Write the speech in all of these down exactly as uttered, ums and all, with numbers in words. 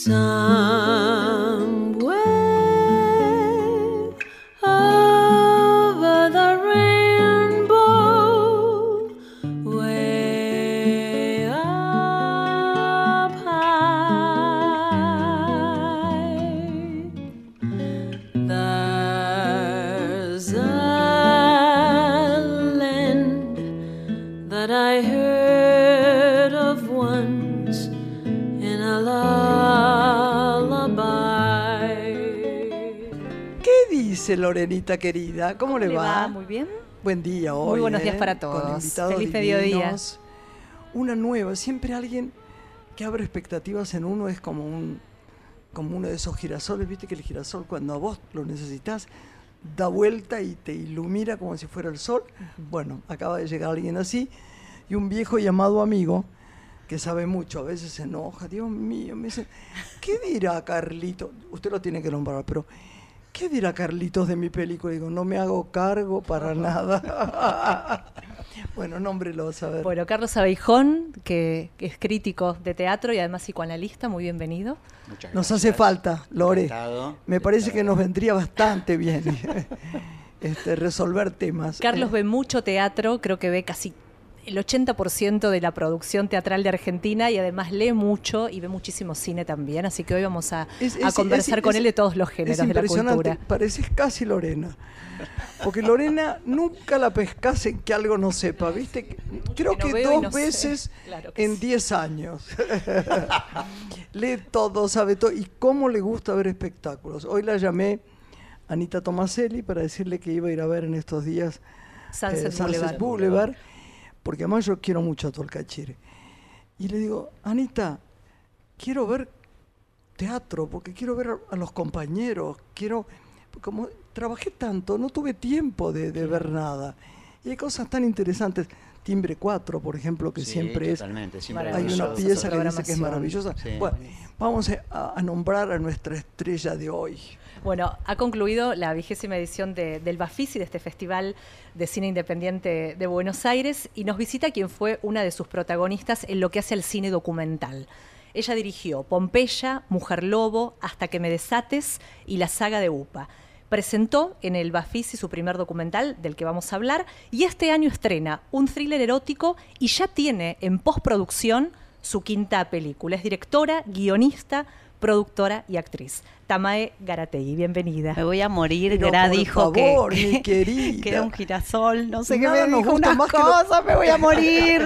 Somewhere over the rainbow, way up high, there's a land that I heard of once in a lullaby. ¿Qué dice Lorenita querida? ¿Cómo, ¿Cómo le, le va? va? Muy bien. Buen día hoy. Muy buenos ¿eh? días para todos. Con invitados Feliz divinos. mediodía. Una nueva, siempre alguien que abre expectativas en uno es como un como uno de esos girasoles, viste que el girasol cuando a vos lo necesitas da vuelta y te ilumina como si fuera el sol. Uh-huh. Bueno, acaba de llegar alguien así y un viejo llamado amigo que sabe mucho, a veces se enoja, Dios mío, me dice, ¿qué dirá Carlitos? Usted lo tiene que nombrar, pero ¿qué dirá Carlitos de mi película? Digo, no me hago cargo para nada. Bueno, nómbrelo, a ver. Bueno, Carlos Abeijón, que, que es crítico de teatro y además psicoanalista, muy bienvenido. Muchas gracias. Nos hace falta, Lore. Encantado. Me parece que nos vendría bastante bien este, resolver temas. Carlos eh. ve mucho teatro, creo que ve casi el ochenta por ciento de la producción teatral de Argentina y además lee mucho y ve muchísimo cine también, así que hoy vamos a, es, a es, conversar es, con es, él de todos los géneros de la cultura. Pareces casi Lorena, porque Lorena nunca la pescas en que algo no sepa, ¿viste? Creo que, que dos no veces claro que en diez años. Lee todo, sabe todo, y cómo le gusta ver espectáculos. Hoy la llamé Anita Tomaselli para decirle que iba a ir a ver en estos días Sunset, eh, Sunset Boulevard. Boulevard, porque además yo quiero mucho a Tolcachir. Y le digo, Anita, quiero ver teatro, porque quiero ver a, a los compañeros, quiero, como trabajé tanto, no tuve tiempo de, de ver nada. Y hay cosas tan interesantes. Timbre cuatro, por ejemplo, que sí, siempre es... Siempre hay una pieza que dice que es maravillosa. Sí. Bueno, vamos a, a nombrar a nuestra estrella de hoy. Bueno, ha concluido la vigésima edición de, del Bafisi, de este Festival de Cine Independiente de Buenos Aires, y nos visita quien fue una de sus protagonistas en lo que hace al cine documental. Ella dirigió Pompeya, Mujer Lobo, Hasta que me desates y la saga de UPA. Presentó en el Bafisi su primer documental, del que vamos a hablar, y este año estrena un thriller erótico y ya tiene en postproducción su quinta película. Es directora, guionista, productora y actriz. Tamae Garategui, bienvenida. Me voy a morir, Pero Gra por dijo favor, que, mi querida. que era un girasol, no sé Nada qué me nos dijo, gusta unas más que cosas, lo- me voy a morir.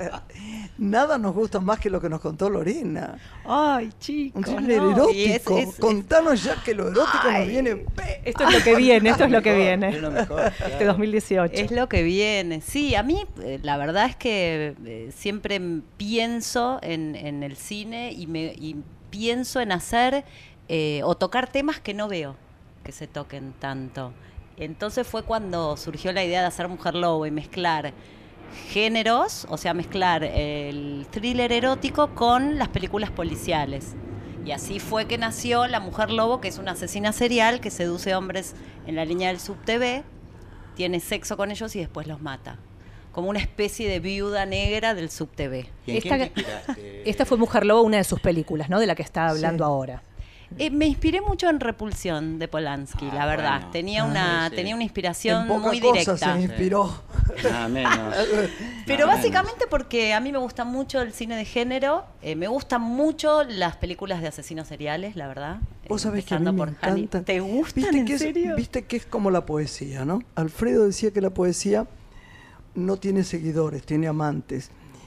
Nada nos gusta más que lo que nos contó Lorena. Ay, chicos, Un thriller no, erótico. y es- es- Contanos ya que lo erótico Ay. nos viene... Esto es lo que viene, esto es lo que mejor, viene. es lo mejor, Este claro. dos mil dieciocho. Es lo que viene. Sí, a mí eh, la verdad es que eh, siempre m- pienso en, en el cine y, me, y pienso en hacer eh, o tocar temas que no veo que se toquen tanto. Entonces fue cuando surgió la idea de hacer Mujer Lobo y mezclar géneros, o sea, mezclar el thriller erótico con las películas policiales. Y así fue que nació La Mujer Lobo, que es una asesina serial que seduce hombres en la línea del subtv, tiene sexo con ellos y después los mata. Como una especie de viuda negra del subtv. ¿Y en Esta, quién te inspiraste? esta fue Mujer Lobo, una de sus películas, ¿no? De la que está hablando Sí. ahora. Eh, me inspiré mucho en Repulsión de Polanski, Ah, la verdad. bueno. Tenía Ah, una sí. tenía una En inspiración poca muy cosa directa. se inspiró. Nada menos. Pero Nada básicamente porque a mí me gusta mucho el cine de género, eh, me gustan mucho las películas de asesinos seriales, la verdad. Vos eh, sabés que a mí empezando me por Hanny. encantan. ¿Te gustan, ¿Viste en que es, serio? Viste que es como la poesía, ¿no? Alfredo decía que la poesía no tiene seguidores, tiene amantes.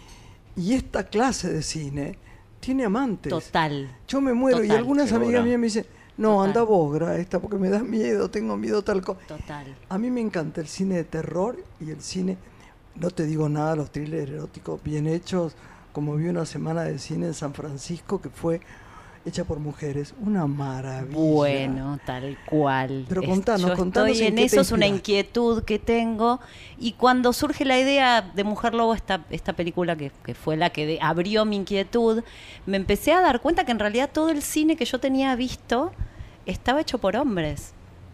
Y esta clase de cine tiene amantes. Total. Yo me muero y Total. algunas Seguro. amigas mías me dicen, no, Total. anda vos, Gra, esta porque me da miedo, tengo miedo tal cosa. Total. A mí me encanta el cine de terror y el cine, no te digo nada, los thrillers eróticos bien hechos, como vi una semana de cine en San Francisco que fue hecha por mujeres, una maravilla. Bueno, tal cual. Pero Es- contanos, yo contanos estoy en en qué te eso, es una inspiraste. inquietud que tengo. Y cuando surge la idea de Mujer Lobo, esta, esta película que, que fue la que de- abrió mi inquietud, me empecé a dar cuenta que en realidad todo el cine que yo tenía visto estaba hecho por hombres.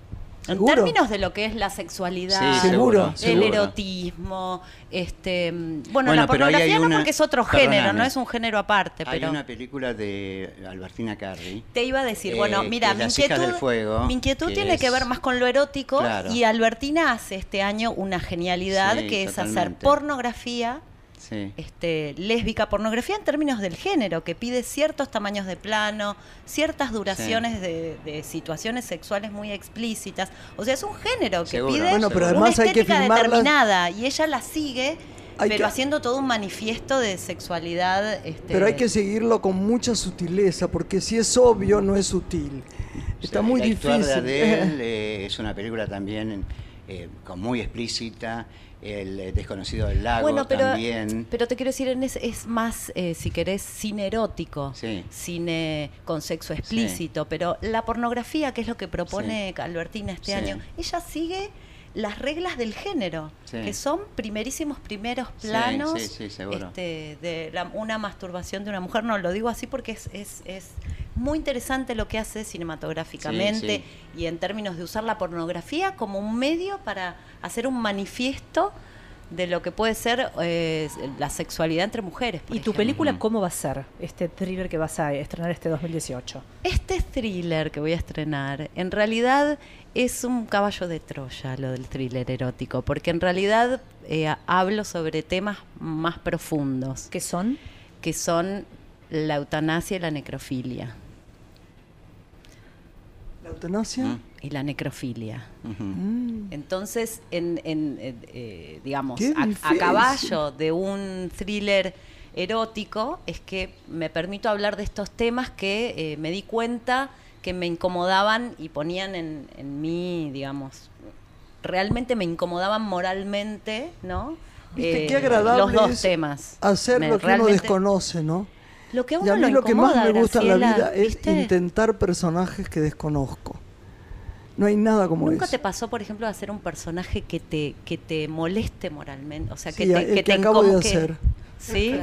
En ¿Seguro? términos de lo que es la sexualidad, Sí, seguro, el seguro. erotismo, este, bueno, Bueno, la pero ahí pornografía hay no una- porque es otro género, perdóname. no es un género aparte, Hay pero una película de Albertina Carri. te iba a decir, eh, bueno, mira, que mi Las hijas inquietud, del fuego, mi inquietud que tiene que es- ver más con lo erótico Claro. y Albertina hace este año una genialidad Sí, que es hacer totalmente. pornografía Sí. este, lésbica, pornografía en términos del género, que pide ciertos tamaños de plano, ciertas duraciones de, de situaciones sexuales muy explícitas. O sea, es un género que Seguro, pide Bueno, pero una además hay que estética filmarlas- determinada y ella la sigue, Hay pero que- haciendo todo un manifiesto de sexualidad. Este, Pero hay que seguirlo con mucha sutileza, porque si es obvio, no es sutil. Está Sí, muy la difícil. Histoire d'Adèle, eh, es una película también eh, con muy explícita. El eh, Desconocido del Lago Bueno, pero, también. pero te quiero decir, en es, es más, eh, si querés, cine erótico, Sí. cine con sexo explícito, pero la pornografía, que es lo que propone Albertina este Sí. año, ella sigue las reglas del género, Sí. que son primerísimos primeros Sí, planos sí, sí, seguro. este, de la- una masturbación de una mujer. No, lo digo así porque es, es, es muy interesante lo que hace cinematográficamente Sí, y en términos de usar la pornografía como un medio para hacer un manifiesto de lo que puede ser eh, la sexualidad entre mujeres. por ¿Y tu ejemplo. película cómo va a ser? Este thriller que vas a estrenar este dos mil dieciocho. Este thriller que voy a estrenar, en realidad es un caballo de Troya, lo del thriller erótico, porque en realidad eh, hablo sobre temas más profundos, ¿Qué son? que son la eutanasia y la necrofilia. ¿La eutanasia? Mm, Y la necrofilia. ujú. Mm. Entonces, en, en, eh, eh, digamos, Qué a, a difícil. caballo de un thriller erótico, es que me permito hablar de estos temas que eh, me di cuenta que me incomodaban y ponían en, en mí, digamos, realmente me incomodaban moralmente, ¿no? Viste, Eh, qué agradable los dos es temas. Hacer Me- lo que uno realmente- desconoce, ¿no? Lo que a Y uno a mí lo lo que más incomoda, me gusta en la Graciela, vida es ¿viste? intentar personajes que desconozco. No hay nada como ¿Nunca eso. te pasó, por ejemplo, de hacer un personaje que te, que te moleste moralmente? O sea, que Sí, te, el que que te acabo de incom- que- hacer. ¿Sí?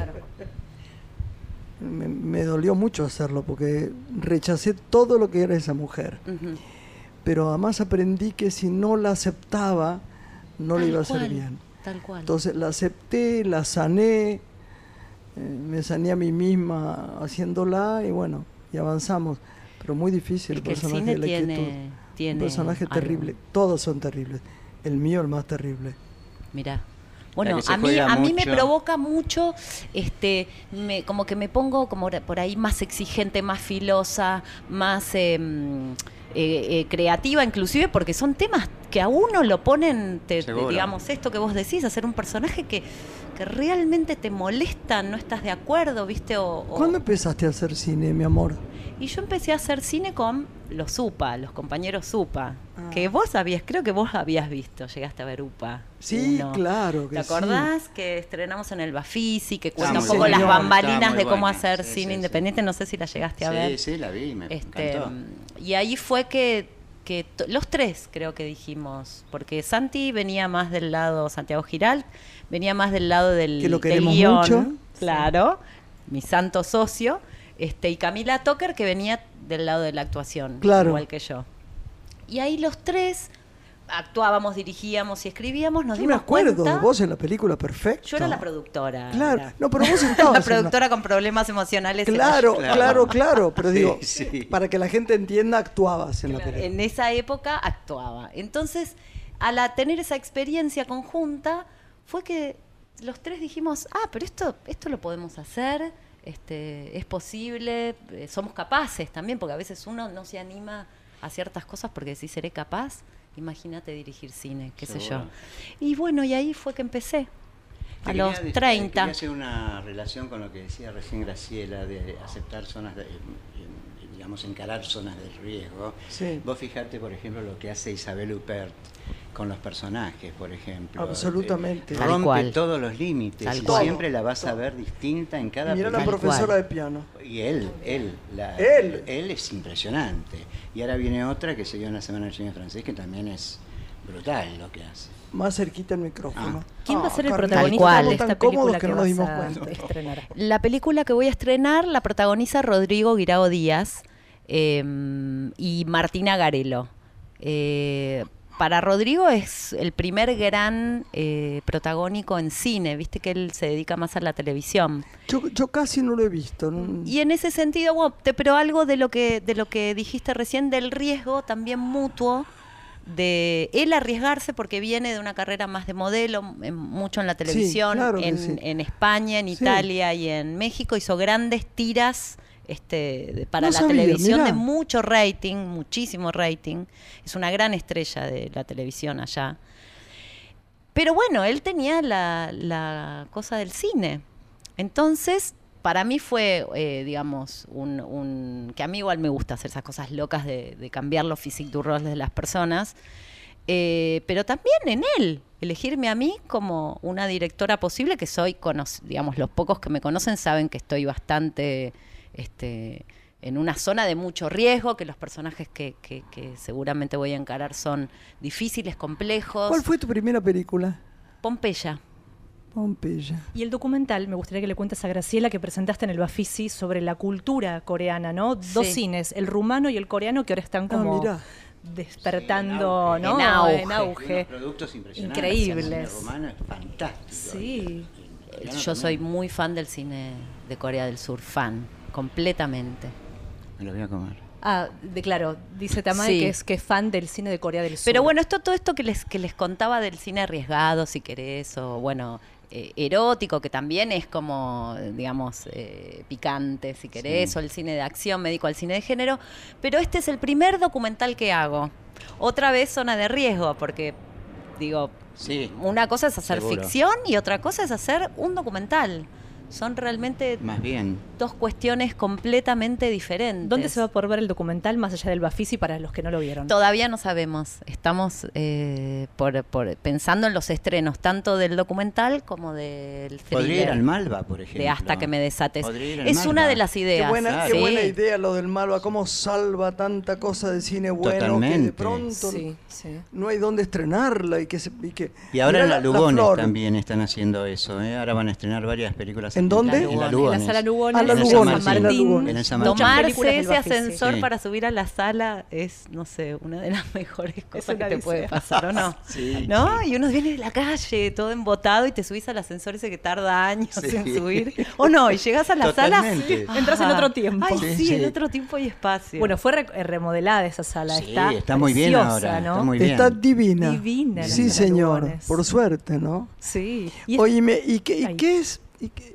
Me, me dolió mucho hacerlo porque rechacé todo lo que era esa mujer. Ujú. Pero además aprendí que si no la aceptaba, no le Tal iba a hacer cual, bien. Tal cual. Entonces la acepté, la sané, eh, me sané a mí misma haciéndola y bueno, y avanzamos. Pero muy difícil el Es que el personaje cine de la tiene, quietud. tiene Un personaje algo. terrible. Todos son terribles. El mío el más terrible. Mirá. Bueno, que se a mí, juega a mí me mucho. provoca mucho, este, me, como que me pongo como por ahí más exigente, más filosa, más eh, mm, eh, eh, creativa, inclusive porque son temas que a uno lo ponen, te- te- Seguro. digamos, esto que vos decís, hacer un personaje que, que realmente te molesta, no estás de acuerdo, ¿viste? O, o- ¿Cuándo empezaste a hacer cine, mi amor? Y yo empecé a hacer cine con los UPA, los compañeros UPA, Ah. que vos habías, creo que vos habías visto, llegaste a ver UPA. Sí, uno. claro que ¿Te sí. acordás que estrenamos en el Bafisi, que Está cuenta un muy poco las buena. bambalinas Está muy de cómo buena. hacer Sí, cine sí, independiente? No sé si la llegaste a Sí, ver. sí, la vi, me Este, encantó. y ahí fue que, que to- los tres creo que dijimos, porque Santi venía más del lado, Santiago Giral, venía más del lado del, Que lo del queremos guión, mucho. claro, mi santo socio, este, y Camila Toker que venía del lado de la actuación, Claro. igual que yo. Y ahí los tres actuábamos, dirigíamos y escribíamos, nos Yo me dimos acuerdo cuenta. de vos en la película, perfecto. Yo era la productora. Claro. era- No, pero vos estabas la en la- productora con problemas emocionales. era Claro, yo. claro, Claro. claro, pero Sí, digo, sí. para que la gente entienda, actuabas en la película. En esa época actuaba. Entonces, al a tener esa experiencia conjunta, fue que los tres dijimos, ah, pero esto, esto lo podemos hacer, este, es posible, eh, somos capaces también, porque a veces uno no se anima a ciertas cosas porque si seré capaz, imagínate dirigir cine, qué sé yo. Seguro. Y bueno, y ahí fue que empecé. A Quería los decir- treinta. Quería hacer una relación con lo que decía recién Graciela, de aceptar zonas, de, digamos, encarar zonas de riesgo. Sí. Vos fijate, por ejemplo, lo que hace Isabel Huppert con los personajes, por ejemplo. Absolutamente. Eh, Tal Rompe cual. todos los límites. Tal y cual. siempre la vas a ver distinta en cada Mira la Tal película. profesora cual. de piano. Y él, él, la- Él. él es impresionante. Y ahora viene otra que se dio en la Semana del Cine Francés, que también es brutal lo que hace. Más cerquita el micrófono. Ah. ¿Quién va a ser el Carlita, protagonista Tal cual. de estamos esta tan cómodos película que que no nos dimos vas a cuenta. estrenar? La película que voy a estrenar la protagoniza Rodrigo Guirao Díaz eh, y Martina Garelo. Eh, para Rodrigo es el primer gran eh, protagónico en cine, viste que él se dedica más a la televisión. Yo, yo casi no lo he visto. ¿no? Y en ese sentido, bueno, te- pero algo de lo que de lo que dijiste recién del riesgo también mutuo de él arriesgarse porque viene de una carrera más de modelo, en- mucho en la televisión, claro que en, sí. en España, en Sí. Italia y en México, hizo grandes tiras este, de- para No la sabía, televisión mirá. de mucho rating, muchísimo rating. Es una gran estrella de la televisión allá. Pero bueno, él tenía la, la cosa del cine. Entonces, para mí fue, eh, digamos, un, un- que a mí igual me gusta hacer esas cosas locas de, de cambiar los physique du role de las personas, eh, pero también en él, elegirme a mí como una directora posible, que soy, cono- digamos, los pocos que me conocen saben que estoy bastante este, en una zona de mucho riesgo, que los personajes que, que- que seguramente voy a encarar son difíciles, complejos. ¿Cuál fue tu primera película? Pompeya. Pompeya. Y el documental, me gustaría que le cuentes a Graciela, que presentaste en el Bafisi sobre la cultura coreana, ¿no? Dos Sí. cines, el rumano y el coreano, que ahora están Ah, como mirá. despertando, Sí, en ¿no? En auge. En auge. Unos productos impresionantes. Increíbles. El cine romano es fantástico. Sí. El coreano Yo soy también. muy fan del cine de Corea del Sur, fan, completamente. Me lo voy a comer. Ah, de, claro, dice Tamay Sí. que es que es fan del cine de Corea del Sur. Pero bueno, esto todo esto que les que les contaba del cine arriesgado, si querés, o bueno, eh, erótico, que también es como, digamos, eh, picante, si querés, Sí. o el cine de acción, me dedico al cine de género, pero este es el primer documental que hago. Otra vez zona de riesgo, porque, digo, Sí. una cosa es hacer Seguro. ficción y otra cosa es hacer un documental. Son realmente Más bien. dos cuestiones completamente diferentes. ¿Dónde se va a poder ver el documental más allá del Bafisi para los que no lo vieron? Todavía no sabemos. Estamos eh, por, por- pensando en los estrenos, tanto del documental como del thriller. Podría ir al Malva, por ejemplo. De Hasta que me desates. Podría ir al Es Malva. una de las Qué ideas. buena, claro. qué Sí. buena idea lo del Malva, cómo salva tanta cosa de cine bueno que de Totalmente. pronto Sí, sí. no hay dónde estrenarla y que se y que Y ahora Mirá en la Lugones Flor. también están haciendo eso. ¿eh? Ahora van a estrenar varias películas. ¿En dónde? En la En En la Lugones. sala Lugones, Ah, la en Lugones, San en la Martín. Lugones. En el San Martín. Muchas películas Tomarse del ese Bafisi. ascensor Sí. para subir a la sala es, no sé, una de las mejores cosas una que te puede odisea. pasar, ¿o no? Sí, ¿No? Y uno viene de la calle, todo embotado, y te subís al ascensor ese que tarda años Sí. en subir. ¿O no? Y llegás a la Totalmente. sala. Entras en Ah. otro tiempo. Ay, Sí, sí, sí. en otro tiempo y espacio. Bueno, fue re- eh, remodelada esa sala. Sí, está está muy bien preciosa, ahora, ¿no? está muy bien. está divina. Divina la Sí, sala señor, Lugones. por suerte, ¿no? Sí. Y es- Oíme, ¿y qué, y Ay. qué es y qué,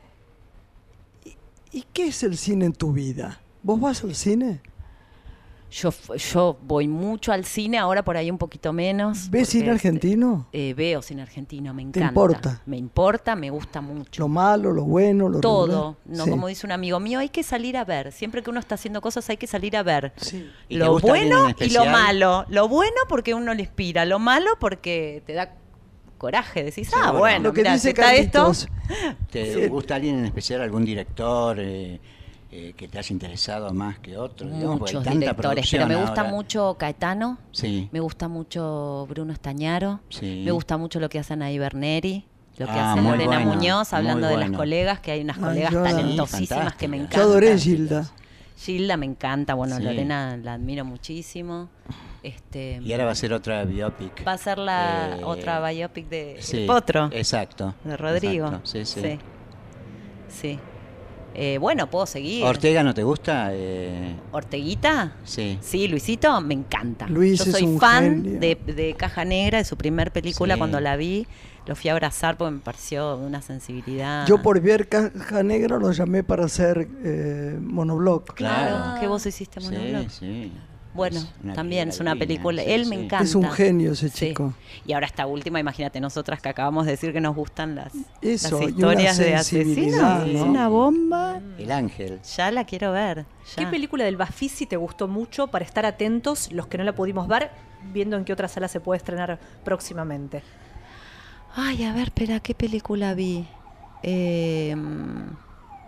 y- y qué es el cine en tu vida? ¿Vos vas al cine? Yo, f- yo voy mucho al cine, ahora por ahí un poquito menos. ¿Ves porque, cine argentino? este, eh, veo cine argentino, me ¿Te encanta. importa? Me importa, me gusta mucho. Lo malo, lo bueno, lo Todo, regular. no Sí. como dice un amigo mío, hay que salir a ver. Siempre que uno está haciendo cosas hay que salir a ver. Sí. ¿Y te Lo gusta alguien bueno en y lo especial? malo. Lo bueno porque uno le inspira, lo malo porque te da coraje. Decís, ah, Seguro. bueno, Lo que mirá, dice si está esto. Carlitos. ¿Te Sí. gusta alguien en especial, algún director eh, eh, que te haya interesado más que otro? Digamos, porque hay Muchos tanta directores, pero producción me gusta ahora. mucho Caetano, Sí. me gusta mucho Bruno Estañaro, Sí. me gusta mucho lo que hacen ahí Berneri, lo que Ah, hace muy Lorena bueno, Muñoz, hablando muy de las bueno. colegas, que hay unas Ay, colegas yo la- talentosísimas que me Sí, encantan. Yo adoré Gilda. Gilda me encanta, bueno, Sí. Lorena la admiro muchísimo. Este, Y ahora va a ser otra biopic. va a ser la Eh, otra biopic de sí, El Potro, Exacto. de Rodrigo. exacto, Sí, sí. Sí. Sí. Eh, bueno, puedo seguir. ¿Ortega no te gusta? Eh, ¿Orteguita? sí. Sí, Luisito, me encanta. Luis Yo es soy un fan genio. de, de Caja Negra, de su primer película. Sí. Cuando la vi, lo fui a abrazar porque me pareció una sensibilidad. Yo por ver Caja Negra lo llamé para hacer eh, monobloc. Claro, Claro. que vos hiciste monobloc. Sí, sí. Bueno, Es una también es una divina, película. sí, Él sí. me encanta. Es un genio ese Sí. chico. Y ahora esta última, imagínate, nosotras que acabamos de decir que nos gustan las, Eso, las y una historias de sensibilidad, asesinos. ¿no? Es una bomba. El Ángel. Ya la quiero ver. ¿Qué ya. película del Bafisi te gustó mucho para estar atentos los que no la pudimos ver, viendo en qué otra sala se puede estrenar próximamente? Ay, a ver, espera, ¿qué película vi? Eh,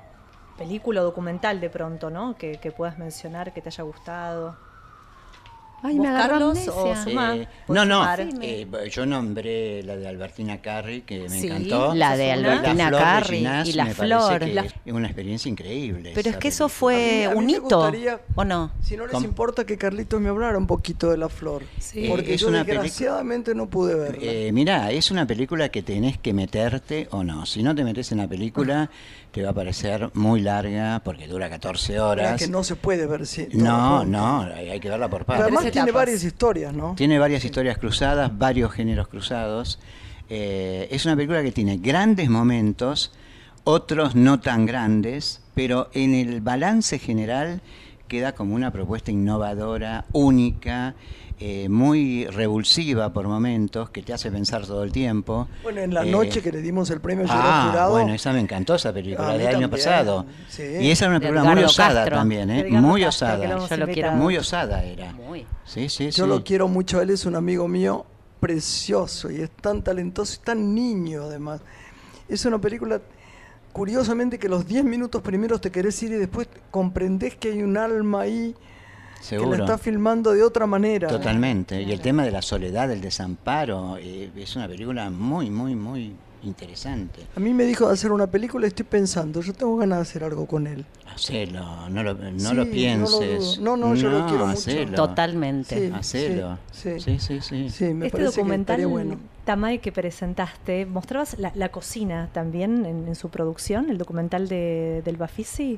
Película o documental de pronto, ¿no? Que, que puedas mencionar, que te haya gustado. Ay, ¿Vos, me agarró Carlos, amnesia. o Sumá? Eh, ¿Podés no, no, sumar? eh, yo nombré la de Albertina Carri, que me Sí, encantó. la de Sos una. Albertina Flor de Carri Ginás y La me Flor. parece que La- es una experiencia increíble. Pero es esa que eso película. fue A mí- a mí un me hito, gustaría- ¿o no? Si no les ¿Cómo? importa que Carlitos me hablara un poquito de La Flor. Sí. Porque Eh, es yo una pelicu- desgraciadamente no pude verla. Eh, mirá, es una película que tenés que meterte o no. Si no te metes en la película, te va a parecer muy larga porque dura catorce Era horas. que no se puede ver si, todo No, junto. no, hay hay que verla por Pero partes. además Tres tiene etapas. varias historias, ¿no? Tiene varias historias cruzadas, varios géneros cruzados. Eh, es una película que tiene grandes momentos, otros no tan grandes, pero en el balance general queda como una propuesta innovadora, única, eh, muy revulsiva por momentos, que te hace pensar todo el tiempo. Bueno, en la Eh, noche que le dimos el premio ayer al Ah, jurado. bueno, esa me encantó, esa película, A mí del año también, pasado. sí. Y esa era una De película muy Edgardo osada Castro. también, ¿eh? Edgardo Muy Castro, que lo osada. hemos Yo lo quiero invitado. Muy osada era. Muy. Sí, sí, Yo sí. lo quiero mucho, él es un amigo mío precioso y es tan talentoso y tan niño además. Es una película, curiosamente, que los diez minutos primeros te querés ir y después comprendés que hay un alma ahí que la Seguro. está filmando de otra manera. Totalmente. Y el tema de la soledad, del desamparo, eh, es una película muy, muy, muy interesante. A mí me dijo de hacer una película y estoy pensando, yo tengo ganas de hacer algo con él. Hacelo, no lo, no Sí, lo no pienses. lo dudo. No, no, yo lo quiero mucho. hacelo. Totalmente. Sí. Hacelo. sí. Sí, sí, sí. Sí, me Este parece que documental, estaría bueno. Tamay, que presentaste, mostrabas la, la cocina también en, en su producción, el documental de, del Bafisi.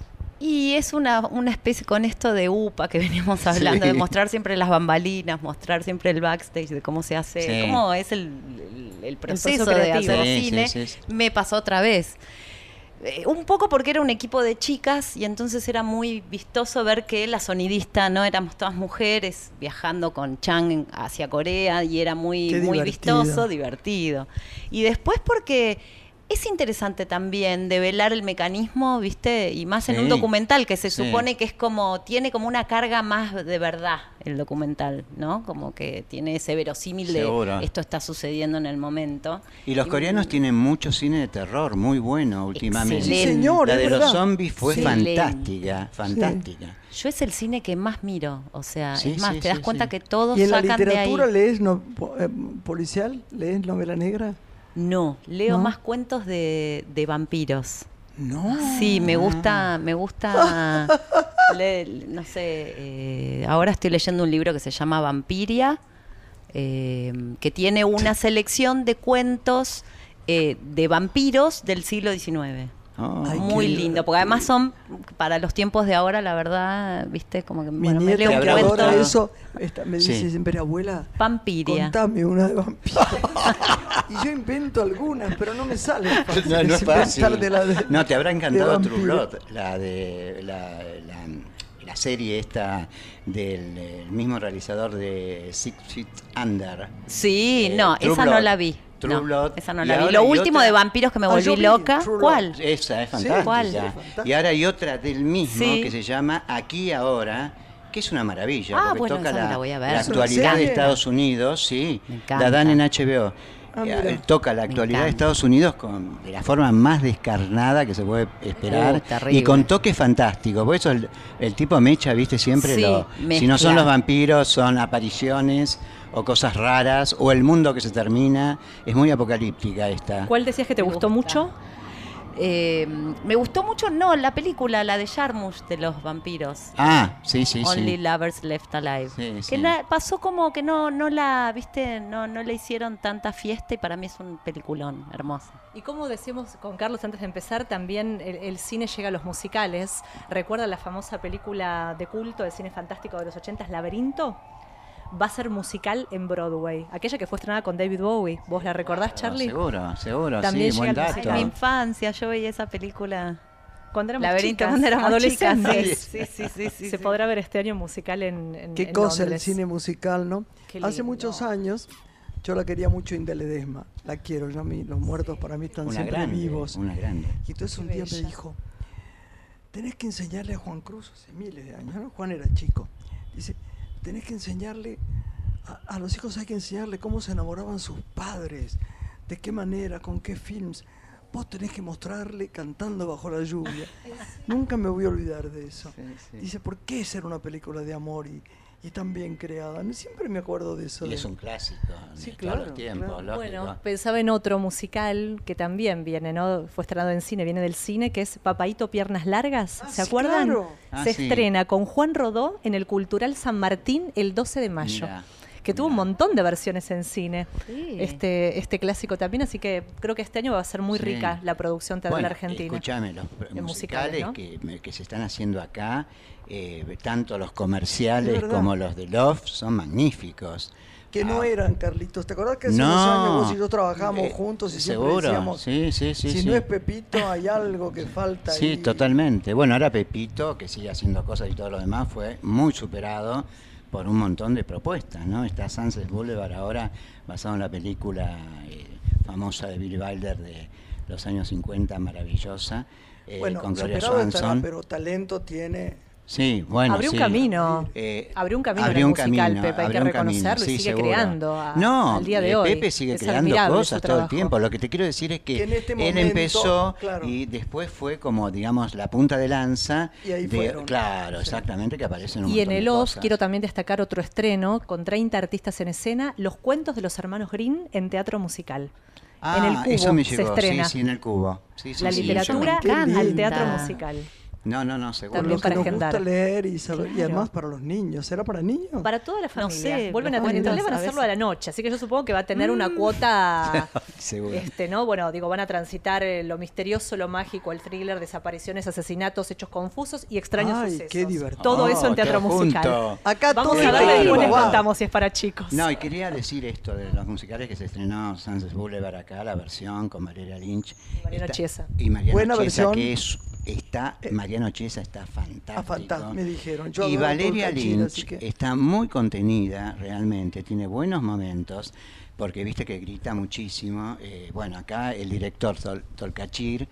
Y es una, una especie con esto de U P A que veníamos hablando, Sí. de mostrar siempre las bambalinas, mostrar siempre el backstage de cómo se hace, Sí. cómo es el, el- el proceso, proceso de creativo. hacer Sí, cine. sí, sí. Me pasó otra vez. Eh, un poco porque era un equipo de chicas y entonces era muy vistoso ver que la sonidista, ¿no? Éramos todas mujeres viajando con Chang en- hacia Corea y era muy, Qué muy divertido. vistoso, divertido. Y después porque es interesante también develar el mecanismo, ¿viste? Y más en Sí. un documental que se Sí. supone que es como, tiene como una carga más de verdad el documental, ¿no? Como que tiene ese verosímil de Seguro. esto está sucediendo en el momento. Y los coreanos tienen mucho cine de terror, muy bueno últimamente. Excelente. Sí, señor, La es de los verdad. zombies fue Sí. fantástica, fantástica. Yo es el cine que más miro, o sea, Sí, es más, sí, te das sí, cuenta sí. que todos ¿Y en la sacan de ahí. literatura lees no, po- eh, policial? ¿Lees novela negra? No, leo ¿No? más cuentos de, de vampiros. No. Sí, me gusta, me gusta, le- no sé, eh, ahora estoy leyendo un libro que se llama Vampiria, eh, que tiene una selección de cuentos eh, de vampiros del siglo diecinueve. Oh. Ay, Muy qué lindo, porque además son, para los tiempos de ahora, la verdad, viste, como que, Mi bueno, me nieta leo ¿Te un que habrá cuento. adora gustado? eso esta- me dice Sí. siempre, abuela, Vampiria. contame una de vampiros. Y yo invento algunas, pero no me sale fácil. No, no es fácil. inventar de la de- No, te habrá de encantado True vampiro. Blood, la de la, la, la serie esta del eh, mismo realizador de Six Feet Under. Sí, Eh, no, True esa no Blood. la vi. True No, Blood. esa no Y la vi. ahora Lo hay último otra- de vampiros que me Ah, volví yo vi loca, True Blood. ¿cuál? Esa es Sí, fantástica. ¿cuál? fantástica. Y ahora hay otra del mismo Sí. que se llama Aquí y Ahora, que es una maravilla, Ah, porque bueno, toca esa me la, la voy a ver. la ¿Es una actualidad de serie? Estados Unidos, sí, Me encanta. la dan en H B O. Ah, Eh, mira. toca la Me actualidad de encanta. Estados Unidos con, de la forma más descarnada que se puede esperar Uh, terrible. y con toques fantásticos. Por eso el, el tipo Mecha, viste, siempre Sí, lo, si mezcla. no son los vampiros, son apariciones o cosas raras, o el mundo que se termina. Es muy apocalíptica esta. ¿Cuál decías que te Me gustó gusta. mucho? Eh, me gustó mucho, no, la película, la de Jarmusch de los vampiros. Ah, sí, sí, Only sí. Lovers Left Alive. Sí, que sí. la- pasó como que no, no la, viste, no, no le hicieron tanta fiesta y para mí es un peliculón hermoso. Y como decíamos con Carlos antes de empezar, también el, el cine llega a los musicales. ¿Recuerda la famosa película de culto del cine fantástico de los ochentas, Laberinto? Va a ser musical en Broadway. Aquella que fue estrenada con David Bowie. ¿Vos la recordás, Charlie? Ah, seguro, seguro, También sí, buen llega al dato. En mi infancia yo veía esa película. Cuando éramos Laberinto, chicas, cuando éramos chicas. adolescentes. Sí, sí, sí, sí, sí, Se sí. podrá ver este año musical en, en Qué en cosa el Londres. cine musical, ¿no? Qué Hace lindo. muchos años yo la quería mucho Inde Ledesma. La quiero, yo a mí, los muertos para mí están Una siempre grande, vivos. una grande. Y entonces un Qué día me bella. dijo, tenés que enseñarle a Juan Cruz, hace miles de años, ¿no? Juan era chico. Dice, tenés que enseñarle, a, a los hijos hay que enseñarle cómo se enamoraban sus padres, de qué manera, con qué films. Vos tenés que mostrarle cantando bajo la lluvia. Nunca me voy a olvidar de eso. Sí, sí. Dice, ¿por qué ser una película de amor y, y tan bien creada. No, siempre me acuerdo de eso. Y de- es un clásico Sí, de claro, todos los tiempos, claro. lógico. Bueno, pensaba en otro musical que también viene, ¿no? Fue estrenado en cine, viene del cine, que es Papaíto Piernas Largas. Ah, ¿Se sí, acuerdan? claro. Ah, Se sí. estrena con Juan Rodó en el Cultural San Martín el doce de mayo. Mirá, que tuvo un mirá. montón de versiones en cine, Sí. este, este clásico también, así que creo que este año va a ser muy Sí. rica la producción teatral Bueno, argentina. escúchame, los En musicales, musicales, ¿no? que, que se están haciendo acá, eh, tanto los comerciales Es verdad. como los de Love, son magníficos. Que no Ah, eran, Carlitos. ¿Te acordás que hace no, unos años vos y yo trabajábamos eh, juntos y siempre seguro, decíamos, sí, sí, sí, si sí. no es Pepito, hay algo que falta Sí, ahí? totalmente. Bueno, ahora Pepito, que sigue haciendo cosas y todo lo demás, fue muy superado por un montón de propuestas, ¿no? Está Sunset Boulevard ahora, basado en la película eh, famosa de Billy Wilder de los años cincuenta, maravillosa, eh, Bueno, con Gloria superado estará, Swanson. pero talento tiene. Sí, bueno, abrió sí. un camino, Eh, abrió un camino en abrió el un musical, camino, Pepe, hay que abrió un camino, reconocerlo y sí, sigue seguro. creando a- no, al día de eh, hoy. Pepe sigue Es creando admirable cosas su todo el trabajo. tiempo. Lo que te quiero decir es que, Que en este él momento, empezó claro. y después fue como, digamos, la punta de lanza. Y ahí de, fueron. claro, Sí. exactamente, que aparecen un Y en montón el de O F cosas. quiero también destacar otro estreno con treinta artistas en escena, Los cuentos de los hermanos Grimm en teatro musical. Ah, en el Cubo eso me se llegó, estrena. sí, sí, en el Cubo. Sí, sí, La sí, literatura Qué al linda. teatro musical. No, no, no, seguro. Por También lo que para nos agendar. gusta leer y saber, y Claro. además para los niños. ¿Será para niños? Para toda la No familia. sé, Vuelven a los tener, en cuentos realidad van a a hacerlo veces- a la noche, así que yo supongo que va a tener una cuota, Seguro. este, ¿no? Bueno, digo, van a transitar eh, lo misterioso, lo mágico, el thriller, desapariciones, asesinatos, hechos confusos y extraños Ay, sucesos. qué divertido. Todo eso en Oh, teatro todo musical. junto. Acá Vamos todo a el verla y después les tiempo, va. contamos si es para chicos. No, y quería decir esto de los musicales que se estrenó Sunset Boulevard acá, la versión con Valeria Lynch. Y Mariano Está- Chiesa. Y Mariano Buena Chiesa, versión. que es, está, Mariano Chiesa está fantástico. Ah, fantástico, me dijeron. Yo y adoro Valeria Turca China, Lynch así que- está muy contenida, realmente, tiene buenos momentos, porque viste que grita muchísimo. Eh, bueno, acá el director Tol- Tolkachir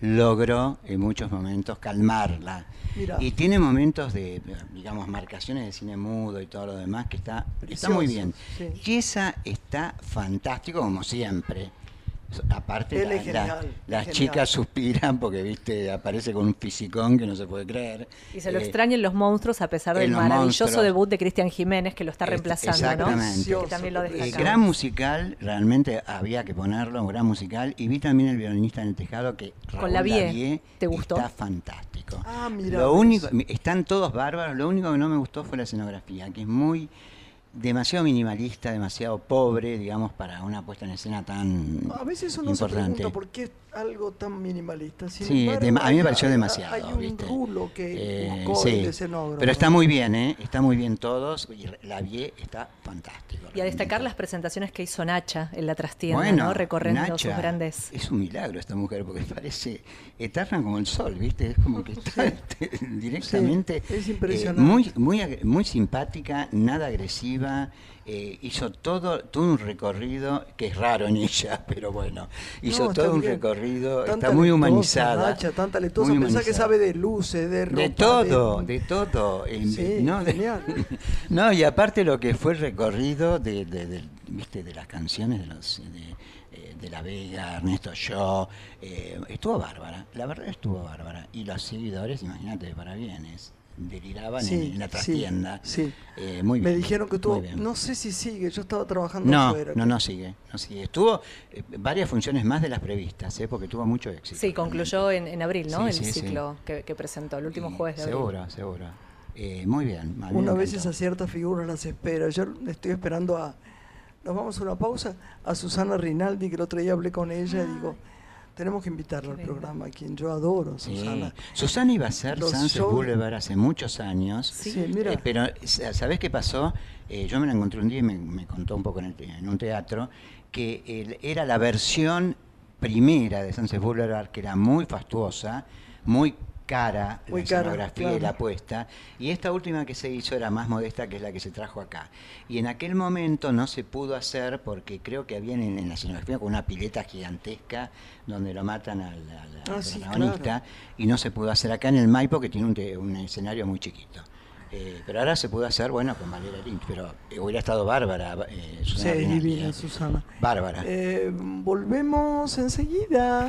logró en muchos momentos calmarla. Mirá. Y tiene momentos de, digamos, marcaciones de cine mudo y todo lo demás que está, está muy bien. Precioso, sí. Chiesa está fantástico como siempre. Aparte, Él la- es la- genial, las genial. chicas suspiran porque, viste, aparece con un fisicón que no se puede creer. Y se lo Eh, extrañan los monstruos a pesar del en Los maravilloso Monstruos. debut de Cristian Jiménez que lo está Este, reemplazando, ¿no? exactamente. Que también lo Eh, Eh, destacamos. gran musical, realmente había que ponerlo, un gran musical. Y vi también El violinista en el tejado, que Raúl Lavie. Lavie ¿Te gustó? Está fantástico. Ah, mirá, lo ves. único, están todos bárbaros, lo único que no me gustó fue la escenografía, que es muy demasiado minimalista, demasiado pobre, digamos, para una puesta en escena tan A veces uno importante. se pregunta por qué es algo tan minimalista. Sin Sí, embargo, dem- a mí me hay- pareció hay- demasiado, Hay un ¿viste? rulo que Eh, buscó sí, el escenógrafo. pero está muy bien, ¿eh? Está muy bien todos, y Lavie está fantástico. Y a realmente. destacar las presentaciones que hizo Nacha en la trastienda, Bueno, ¿no? Recorriendo Nacha, sus grandes. Es un milagro esta mujer, porque parece eterna como el sol, ¿viste? Es como que está este, directamente. Sí, es eh, impresionante. muy, muy, ag- muy simpática, nada agresiva. eh, hizo todo, todo un recorrido, que es raro en ella, pero bueno. Hizo No, está todo un bien. recorrido, Tan está muy talentosa, humanizada. Nacha, tan talentosa. muy Pensá que humanizada. sabe de luces, de ropa. De todo, de, todo. el- Sí, no, de- genial. no, y aparte lo que fue el recorrido de, de, de- ¿viste? de las canciones de los de, eh, de La Vega, Ernesto Shaw, eh, estuvo bárbara, la verdad estuvo bárbara. Y los seguidores, imagínate, de parabienes, deliraban Sí, en, en la sí, trastienda. sí. Eh, muy Me bien, dijeron que estuvo. muy bien. No sé si sigue, yo estaba trabajando No, afuera. no, no sigue, no sigue. Estuvo eh, varias funciones más de las previstas, eh, porque tuvo mucho éxito. Sí, concluyó en, en abril, ¿no? Sí, el sí, sí. ciclo que, que presentó, el último Y jueves de abril. Seguro, seguro. Eh, muy bien. a mí Una me vez encantó. a ciertas figuras las espera. Yo estoy esperando a. Nos vamos a una pausa. A Susana Rinaldi, que el otro día hablé con ella, y digo, tenemos que invitarla al Qué linda. programa, a quien yo adoro, Sí. Susana. Susana iba a ser Los Sunset shows- Boulevard hace muchos años. Sí, mira. Eh, pero, sa- ¿sabés qué pasó? Eh, yo me la encontré un día y me, me contó un poco en, el te- en un teatro que el- era la versión primera de Sunset Boulevard, que era muy fastuosa, muy cara Muy la cara, escenografía y claro. la apuesta, y esta última que se hizo era más modesta, que es la que se trajo acá. Y en aquel momento no se pudo hacer porque creo que habían en, en la escenografía con una pileta gigantesca donde lo matan al, al- al Ah, sí, protagonista, claro. y no se pudo hacer acá en el Maipo, que tiene un, te- un escenario muy chiquito. Eh, pero ahora se pudo hacer, bueno, con Valeria Lynch, pero eh, hubiera estado bárbara. Eh, Sí, Susana Rinaldi, divina, eh. Susana. Bárbara. Eh, volvemos enseguida.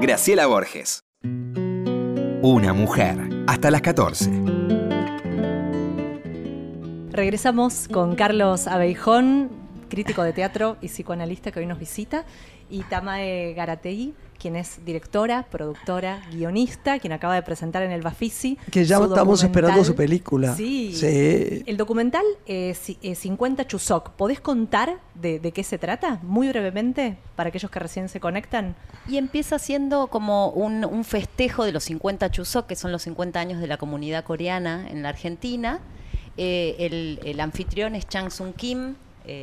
Graciela Borges. Una mujer. Hasta las catorce. Regresamos con Carlos Abeijón, crítico de teatro y psicoanalista que hoy nos visita, y Tamae Garategui, quien es directora, productora, guionista, quien acaba de presentar en el Bafisi. Que ya su estamos documental. esperando su película. Sí. Sí. El documental eh, ci- eh, cincuenta Chuseok. ¿Podés contar de, de qué se trata? Muy brevemente, para aquellos que recién se conectan. Y empieza siendo como un, un festejo de los cincuenta Chuseok, que son los cincuenta años de la comunidad coreana en la Argentina. Eh, el, el anfitrión es Chang Sung Kim,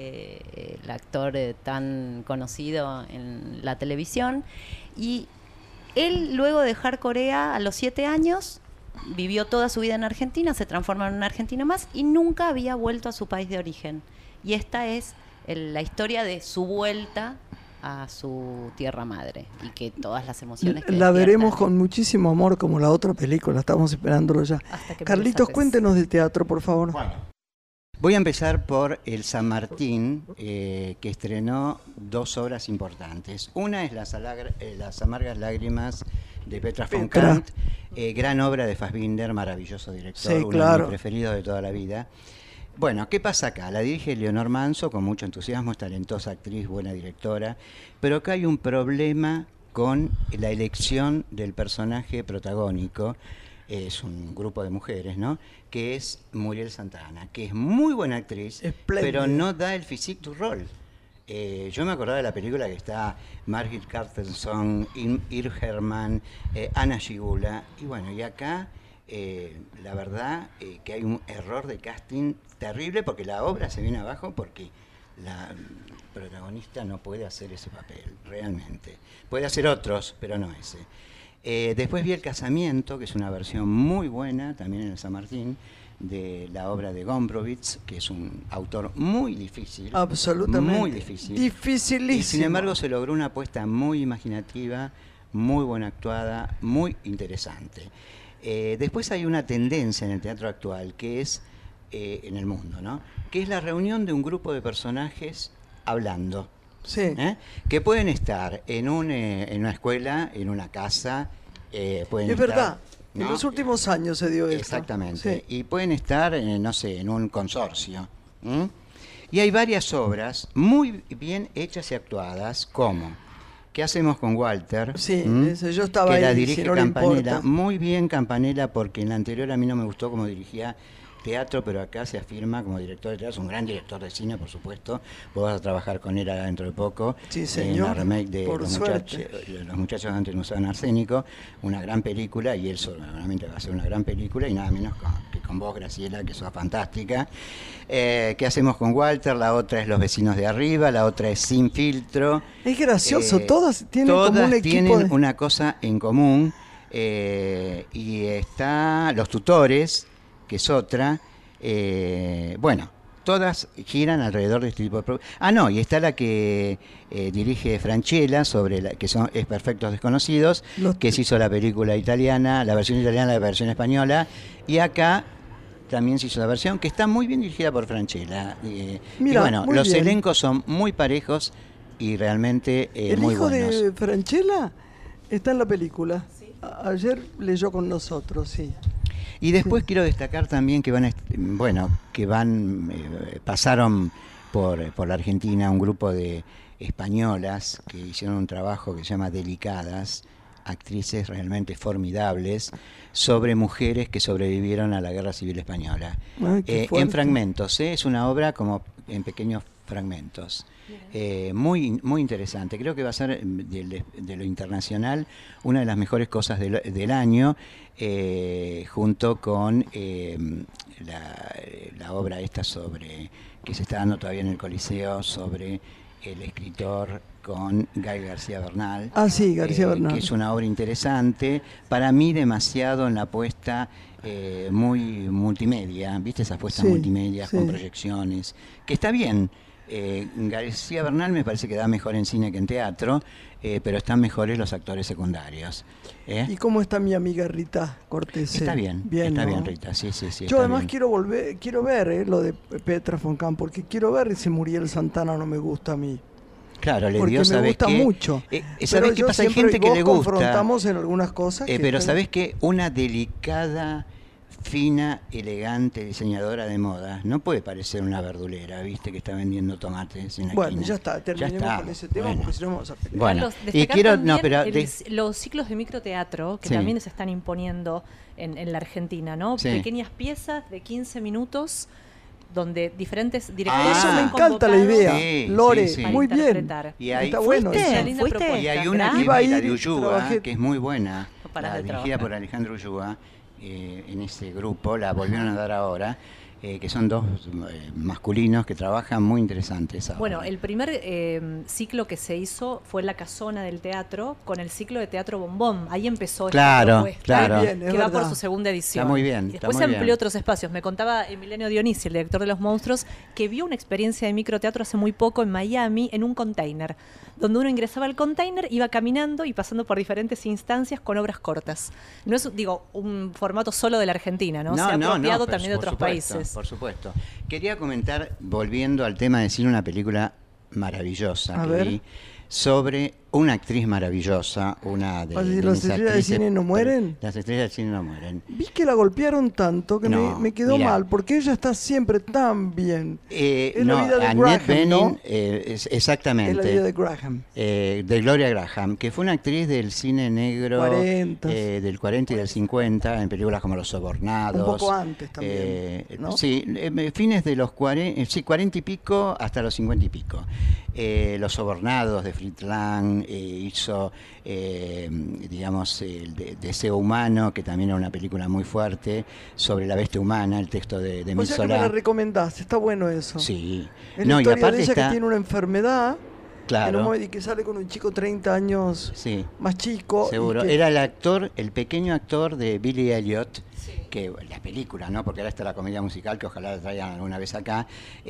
eh, el actor eh, tan conocido en la televisión. Y él, luego de dejar Corea a los siete años, vivió toda su vida en Argentina, se transforma en un argentino más y nunca había vuelto a su país de origen. Y esta es el- la historia de su vuelta a su tierra madre y que todas las emociones que La despierta. veremos con muchísimo amor como la otra película, estamos esperándolo ya. Hasta que me Carlitos, desates. cuéntenos del teatro, por favor. Voy a empezar por el San Martín, eh, que estrenó dos obras importantes. Una es Las, Alagra- eh, Las amargas lágrimas de Petra von Petra. Kant, eh, gran obra de Fassbinder, maravilloso director, Sí, uno de claro. mis preferidos de toda la vida. Bueno, ¿qué pasa acá? La dirige Leonor Manso, con mucho entusiasmo, es talentosa actriz, buena directora, pero acá hay un problema con la elección del personaje protagónico. Es un grupo de mujeres, ¿no? Que es Muriel Santana, que es muy buena actriz, Espléndida. pero no da el physique du rol. Eh, yo me acordaba de la película que está Margit Carstensen, Ir Ir Herman, eh, Ana Shigula, y bueno, y acá eh, la verdad eh, que hay un error de casting terrible porque la obra se viene abajo porque la mm, protagonista no puede hacer ese papel, realmente. Puede hacer otros, pero no ese. Eh, después vi El casamiento, que es una versión muy buena, también en el San Martín, de la obra de Gombrowicz, que es un autor muy difícil. Absolutamente. Muy difícil. Dificilísimo. Y sin embargo se logró una apuesta muy imaginativa, muy buena actuada, muy interesante. Eh, después hay una tendencia en el teatro actual, que es, eh, en el mundo, ¿no? Que es la reunión de un grupo de personajes hablando. Sí. ¿eh? Que pueden estar en, un, eh, en una escuela, en una casa, eh, pueden Es estar, verdad. En ¿no? los últimos años se dio esto. Exactamente. Sí. Y pueden estar, eh, no sé, en un consorcio. ¿m? Y hay varias obras muy bien hechas y actuadas, como ¿Qué hacemos con Walter? Sí, ¿m? ese, yo estaba que ahí, la si dirige no le Campanella. importa. Muy bien Campanella, porque en la anterior a mí no me gustó cómo dirigía teatro, pero acá se afirma como director de teatro. Es un gran director de cine, por supuesto. Vos vas a trabajar con él ahora dentro de poco. Sí, En señor. la remake de Por los, suerte. muchachos, los muchachos antes no usaban arsénico. Una gran película, y él solamente va a ser una gran película, y nada menos con, que con vos, Graciela, que sos fantástica. Eh, ¿Qué hacemos con Walter? La otra es Los vecinos de arriba, la otra es Sin filtro. Es gracioso, Eh, todas tienen todas como un equipo tienen de... una cosa en común, eh, y está Los tutores, que es otra. Eh, bueno, todas giran alrededor de este tipo de pro- Ah, no, y está la que eh, dirige Franchella, sobre la, que son es Perfectos Desconocidos, Los- que se hizo la película italiana, la versión italiana, la versión española, y acá también se hizo la versión, que está muy bien dirigida por Franchella. Eh, Mira, y bueno, muy los bien. elencos son muy parejos y realmente eh, El muy hijo buenos. de Franchella está en la película. A- Ayer leyó con nosotros, sí. Y después quiero destacar también que van, a est- bueno, que van, eh, pasaron por, por la Argentina un grupo de españolas que hicieron un trabajo que se llama Delicadas, actrices realmente formidables, sobre mujeres que sobrevivieron a la Guerra Civil Española. Ay, qué Eh, en fuerte. fragmentos, ¿eh? Es una obra como en pequeños fragmentos. Eh, muy, muy interesante. Creo que va a ser, eh, de, de lo internacional, una de las mejores cosas del, del año, eh, junto con eh, la, la obra esta sobre, que se está dando todavía en el Coliseo, sobre el escritor con Gael García Bernal. Ah, sí, García eh, Bernal. Que es una obra interesante, para mí demasiado en la apuesta eh, muy multimedia, ¿viste? Esas apuestas Sí, multimedia sí. con proyecciones, que está bien. Eh, García Bernal me parece que da mejor en cine que en teatro, eh, pero están mejores los actores secundarios. ¿eh? ¿Y cómo está mi amiga Rita Cortés? Está bien, está ¿no? bien, Rita, sí, sí, sí. Yo está además bien. quiero volver, quiero ver eh, lo de Petra von Kant, porque quiero ver si Muriel Santana no me gusta a mí. Claro, le porque dio, me ¿sabes gusta qué? mucho. Eh, Pero ¿Sabes qué yo pasa? Hay siempre gente y que vos le gusta. confrontamos en algunas cosas. Eh, que pero están- ¿sabes qué? Una delicada, fina, elegante diseñadora de modas no puede parecer una verdulera, ¿viste? Que está vendiendo tomates en la Bueno, esquina. ya está, terminemos está, con ese tema bueno. porque si no vamos a pelear. Bueno, Carlos, y destacar quiero, también no, pero el- de- los ciclos de microteatro que Sí. también se están imponiendo en, en la Argentina, ¿no? Sí. Pequeñas piezas de quince minutos donde diferentes directores Eso Ah. me son encanta la convocados idea, Sí, Lore, sí, sí. muy para bien. interpretar. Y ahí- Está bueno. ¿Fuiste? eso. Una linda ¿Fuiste? propuesta. Y hay una Gran- que Iba a es la ir de y Ulloa, trabajé. que es muy buena, No paras la de dirigida trabajar. por Alejandro Ulloa, eh, en ese grupo, la volvieron a dar ahora, eh, que son dos eh, masculinos que trabajan muy interesantes. Bueno, el primer eh, ciclo que se hizo fue La Casona del Teatro con el ciclo de Teatro Bombón. Ahí empezó esta Claro, propuesta, claro. Muy bien, es que va verdad. por su segunda edición. Está muy bien, Y está después muy amplió bien. otros espacios. Me contaba Emiliano Dionisi, el director de Los Monstruos, que vio una experiencia de microteatro hace muy poco en Miami en un container, donde uno ingresaba al container, iba caminando y pasando por diferentes instancias con obras cortas. No es, digo, un formato solo de la Argentina, ¿no? Se ha apropiado pero también de por otros supuesto, países. Por supuesto. Quería comentar, volviendo al tema de decir una película maravillosa A que ver. vi, sobre una actriz maravillosa, una de, ¿Vas a decir, de las mis estrellas del actrices cine no pre- mueren? Las estrellas del cine no mueren. Vi que la golpearon tanto que No, me, me quedó mira. mal, porque ella está siempre tan bien. Eh, Es la no, vida de Annette Graham, Bening, ¿no? eh, es- Es exactamente. la vida de Graham. eh, de Gloria Graham, que fue una actriz del cine negro cuarenta. eh, del cuarenta y del cincuenta, en películas como Los Sobornados. Un poco antes también, eh, ¿no? Sí, eh, fines de los cuarenta, sí, cuarenta y pico hasta los cincuenta y pico. Eh, Los Sobornados de Fritz Lang, eh, hizo, eh, digamos, el de- Deseo Humano, que también era una película muy fuerte, sobre la bestia humana, el texto de, de O Emile sea que me Zola. la recomendás, está bueno eso. Sí. Es No, la y historia aparte de ella está, que tiene una enfermedad claro. en un momento y que sale con un chico treinta años Sí. más chico. y Seguro. que- Era el actor, el pequeño actor de Billy Elliot, que la película, ¿no? Porque ahora está la comedia musical, que ojalá la traigan alguna vez acá.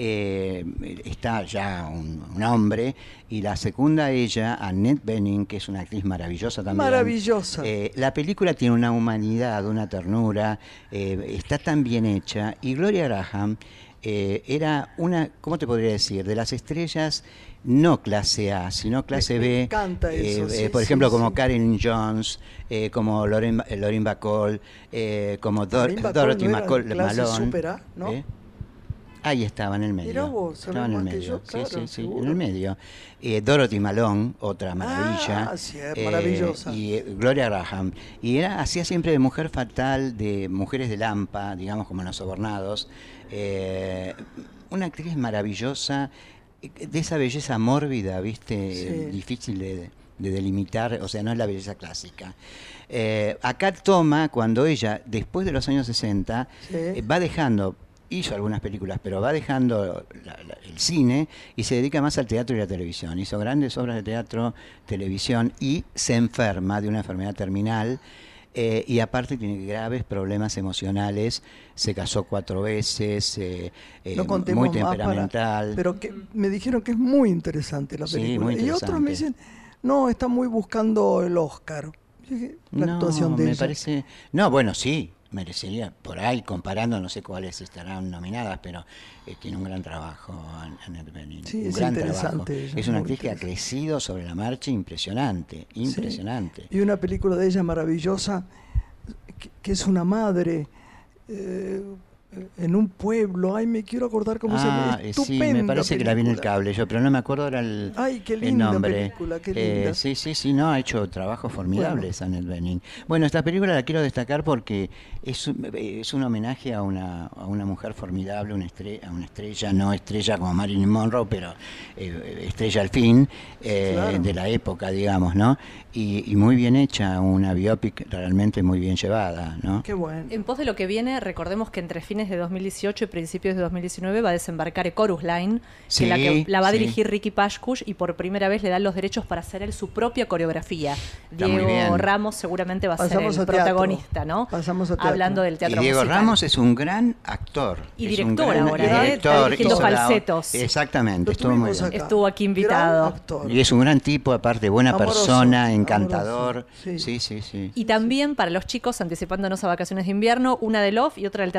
eh, está ya un, un hombre, y la secunda ella, Annette Bening, que es una actriz maravillosa también. Maravillosa. Eh, la película tiene una humanidad, una ternura, eh, está tan bien hecha. Y Gloria Graham eh, era una, ¿cómo te podría decir? De las estrellas no clase A, sino clase Me- me B. encanta eso, eh, sí, eh, por sí, ejemplo, sí. como Karen Jones, eh, como Lauren, eh, Lauren Bacall, eh, como Dor- Lauren Bacall Dorothy no era McCall- clase Malone. super A, ¿no? ¿eh? Ahí estaba en el medio. Mirá vos, sabés estaba en el más que medio. yo, Sí, claro, sí, sí, en seguro. el medio. Eh, Dorothy Malone, otra maravilla. Ah, sí, es maravillosa. Y eh, Gloria Graham. Y era, hacía siempre de mujer fatal, de mujeres de Lampa, digamos, como en Los Sobornados. Eh, una actriz maravillosa, eh, de esa belleza mórbida, ¿viste? Sí. Eh, difícil de, de delimitar, o sea, no es la belleza clásica. Eh, acá toma, cuando ella, después de los años sesenta, Sí. eh, va dejando, hizo algunas películas, pero va dejando la- la- el cine y se dedica más al teatro y la televisión. Hizo grandes obras de teatro, televisión, y se enferma de una enfermedad terminal. Eh, y aparte tiene graves problemas emocionales, se casó cuatro veces, eh, eh, No contemos muy más para- temperamental. pero que me dijeron que es muy interesante la Sí, película. muy Y otros me interesante. dicen, no, está muy buscando el Oscar. Yo dije, la no, actuación de me ella. parece. No, bueno, sí, merecería, por ahí comparando, no sé cuáles estarán nominadas, pero eh, tiene un gran trabajo An- Annette Bening. Sí, un es gran interesante trabajo. ella, Es una muy actriz que ha interesante. crecido sobre la marcha impresionante, Sí. impresionante. Y una película de ella maravillosa, que, que es una madre eh, en un pueblo. Ay, me quiero acordar cómo se llama. Ah, eh, Estupenda sí, me parece que la vi en el película. cable yo, pero no me acuerdo ahora el, Ay, qué el linda nombre. película, qué Eh, linda. sí, sí, sí, no, ha hecho trabajos formidables Annette Bening. Bueno, esta película la quiero destacar porque es, un- eh, es un homenaje a una, a una mujer formidable, una estrella, a una estrella, no estrella como Marilyn Monroe, pero eh, estrella al fin, eh, Claro. de la época, digamos, ¿no? Y, y muy bien hecha, una biopic realmente muy bien llevada, ¿no? Qué bueno. En pos de lo que viene, recordemos que entre fines de dos mil dieciocho y principios de dos mil diecinueve va a desembarcar Chorus Line, Sí, que la, que la va a sí. dirigir Ricky Pashkush, y por primera vez le dan los derechos para hacer él su propia coreografía. Está muy Diego bien. Ramos seguramente va a Pasamos ser a el teatro. protagonista, ¿no? Pasamos a teatro. Hablando del Y teatro Diego musical. Ramos es un gran actor. Y es un director gran- ahora, y ¿eh? director, Está dirigiendo hizo la- falsetos. Exactamente, Lo estuvo muy tuvimos bien. acá. Estuvo aquí invitado. Gran actor. Y es un gran tipo, aparte, buena Amoroso, persona, encantador. amoroso, sí. Sí, sí, sí. Y también para los chicos, anticipándonos a vacaciones de invierno, una de Love y otra del teatro comercial.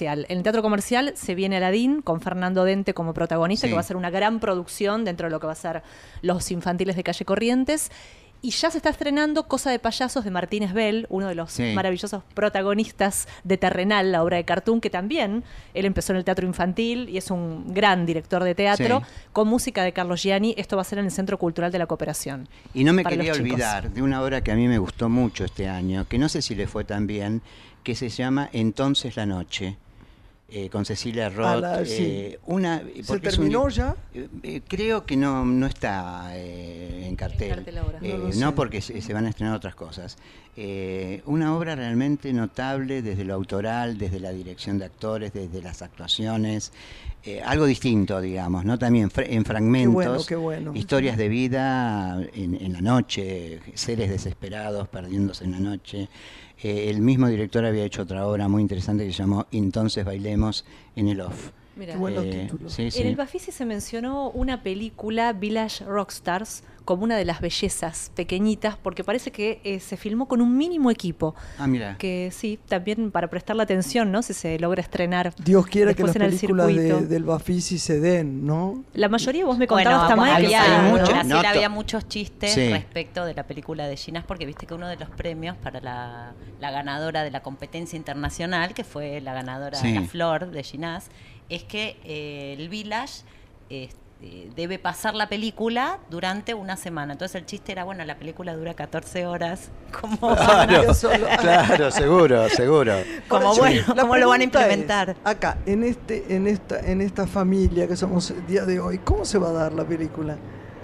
comercial. En el teatro comercial se viene Aladín con Fernando Dente como protagonista, Sí. que va a ser una gran producción dentro de lo que va a ser Los Infantiles de Calle Corrientes. Y ya se está estrenando Cosa de Payasos de Martínez Bell, uno de los Sí. maravillosos protagonistas de Terrenal, la obra de Cartoon, que también él empezó en el teatro infantil y es un gran director de teatro, Sí. con música de Carlos Gianni. Esto va a ser en el Centro Cultural de la Cooperación. Y no me para quería los chicos. olvidar de una obra que a mí me gustó mucho este año, que no sé si le fue tan bien, que se llama Entonces la Noche, eh, con Cecilia Roth. Ah, la- eh, sí. una, ¿Se porque es un terminó li- ya? Eh, eh, creo que no, no está eh, en cartel. En cartel ahora. Eh, No lo no, sé. porque se, se van a estrenar otras cosas. Eh, una obra realmente notable desde lo autoral, desde la dirección de actores, desde las actuaciones. Eh, algo distinto, digamos, ¿no? También fra- en fragmentos, Qué bueno, qué bueno. historias de vida en, en la noche, seres desesperados perdiéndose en la noche. Eh, el mismo director había hecho otra obra muy interesante que se llamó Entonces bailemos en el off. Mira, Qué buenos Eh, títulos. sí, sí. en el Bafisi se mencionó una película, Village Rockstars, como una de las bellezas pequeñitas, porque parece que eh, se filmó con un mínimo equipo. Ah, mira. Que sí, también para prestarle atención, ¿no? Si se logra estrenar. Dios quiera que después las en el películas de- circuito. del Bafisi se den, ¿no? La mayoría, vos me Bueno, contabas, Tamara, que había, sí, hay ¿no? mucho- en Brasil no to- había muchos chistes Sí. respecto de la película de Ginás, porque viste que uno de los premios para la, la ganadora de la competencia internacional, que fue la ganadora Sí. de la Flor de Ginás, es que eh, el Village este, debe pasar la película durante una semana. Entonces el chiste era, bueno, la película dura catorce horas, como, Claro. Solo- Claro, seguro, seguro. como Ahora, bueno, la ¿cómo lo van a pregunta es, implementar? acá, en este, en esta, en esta familia que somos el día de hoy, ¿cómo se va a dar la película?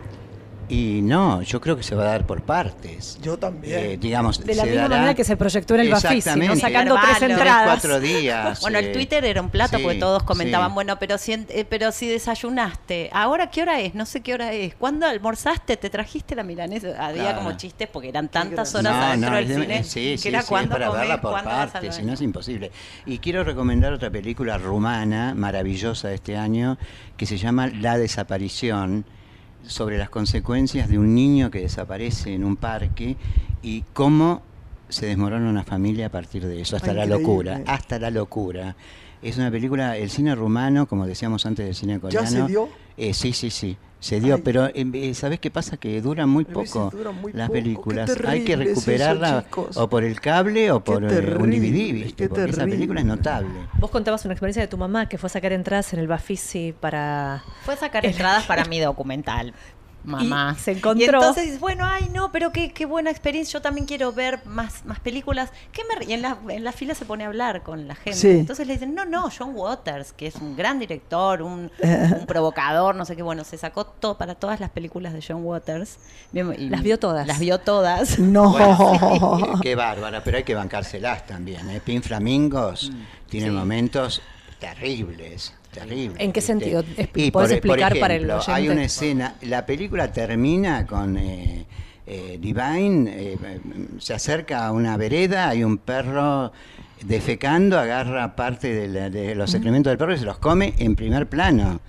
Y no, yo creo que se va a dar por partes. Yo también. Eh, digamos, De la se misma dará- manera que se proyectó en el Bafisi, ¿no? Exactamente. Sacando tres Intervalos. entradas. cuatro días. Bueno, el eh, Twitter era un plato sí, porque todos comentaban, sí. bueno, pero si, en- eh, pero si desayunaste, ¿ahora qué hora es? No sé qué hora es. ¿Cuándo almorzaste? ¿Te trajiste la milanesa? Había Claro. como chistes porque eran tantas gracioso. horas No, adentro no, del es de- cine sí, que sí, era sí, cuándo es para comés, verla por cuándo vas al partes, si baño. no es imposible. Y quiero recomendar otra película rumana, maravillosa de este año, que se llama La Desaparición, sobre las consecuencias de un niño que desaparece en un parque y cómo se desmorona una familia a partir de eso, hasta Ah, la increíble. locura, hasta la locura. Es una película, el cine rumano, como decíamos antes del cine coreano. ¿Ya se dio? Eh, sí, sí, sí, se dio, Ay. pero eh, eh, ¿sabés qué pasa? Que duran muy A veces poco duran muy las poco. Qué películas. Hay que terrible es eso, recuperarla chicos. o por el cable o Qué por eh, un D V D, terrible, ¿viste? qué Porque esa terrible. película es notable. Vos contabas una experiencia de tu mamá que fue a sacar entradas en el Bafisi para... Fue sacar entradas para mi documental. Mamá. Y se encontró- Y entonces dices, bueno, ay, no, pero qué, qué buena experiencia. Yo también quiero ver más, más películas. ¿Qué me re-?" Y en la, en la fila se pone a hablar con la gente. Sí. Entonces le dicen, no, no, John Waters, que es un gran director, un, un provocador, no sé qué. Bueno, se sacó todo para todas las películas de John Waters. Bien, y Las vio todas. Las vio todas. No. Bueno, eh, qué bárbara, pero hay que bancárselas también. ¿eh? Pin Flamingos tiene sí. momentos terribles. Terribles, ¿En qué ¿viste? sentido? Es- Y ¿podés por, por explicar para el ejemplo, oyente? hay una escena, la película termina con eh, eh, Divine, eh, eh, se acerca a una vereda, hay un perro defecando, agarra parte de, la- de los excrementos del perro y se los come en primer plano.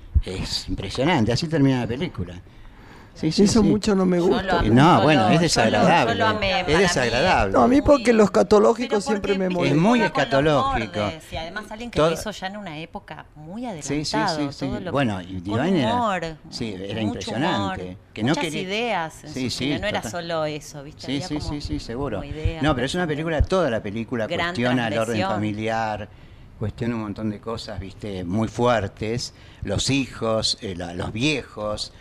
Es impresionante, así termina la película. Sí, sí, Eso sí. mucho no me Yo lo gusta. amé. No, Yo bueno, lo- es yo lo- desagradable. yo lo amé, para es mí desagradable. No, a mí porque los Pero catológicos porque siempre me picó Es molestan. muy con los escatológico. bordes, y además alguien que Todo- lo hizo ya en una época muy Sí, adelantada. sí, sí, sí. todo lo- Bueno, y con Divine era- humor, sí, era mucho impresionante. humor, Que no muchas quería- ideas. en Sí, su sí, cine, no era total. solo eso, ¿viste? Sí, Había sí, como- sí, sí, seguro. como ideas, No, pero es una película, toda la película Gran cuestiona el orden transgresión. familiar, cuestiona un montón de cosas, viste, muy fuertes, los hijos, eh, la- los viejos,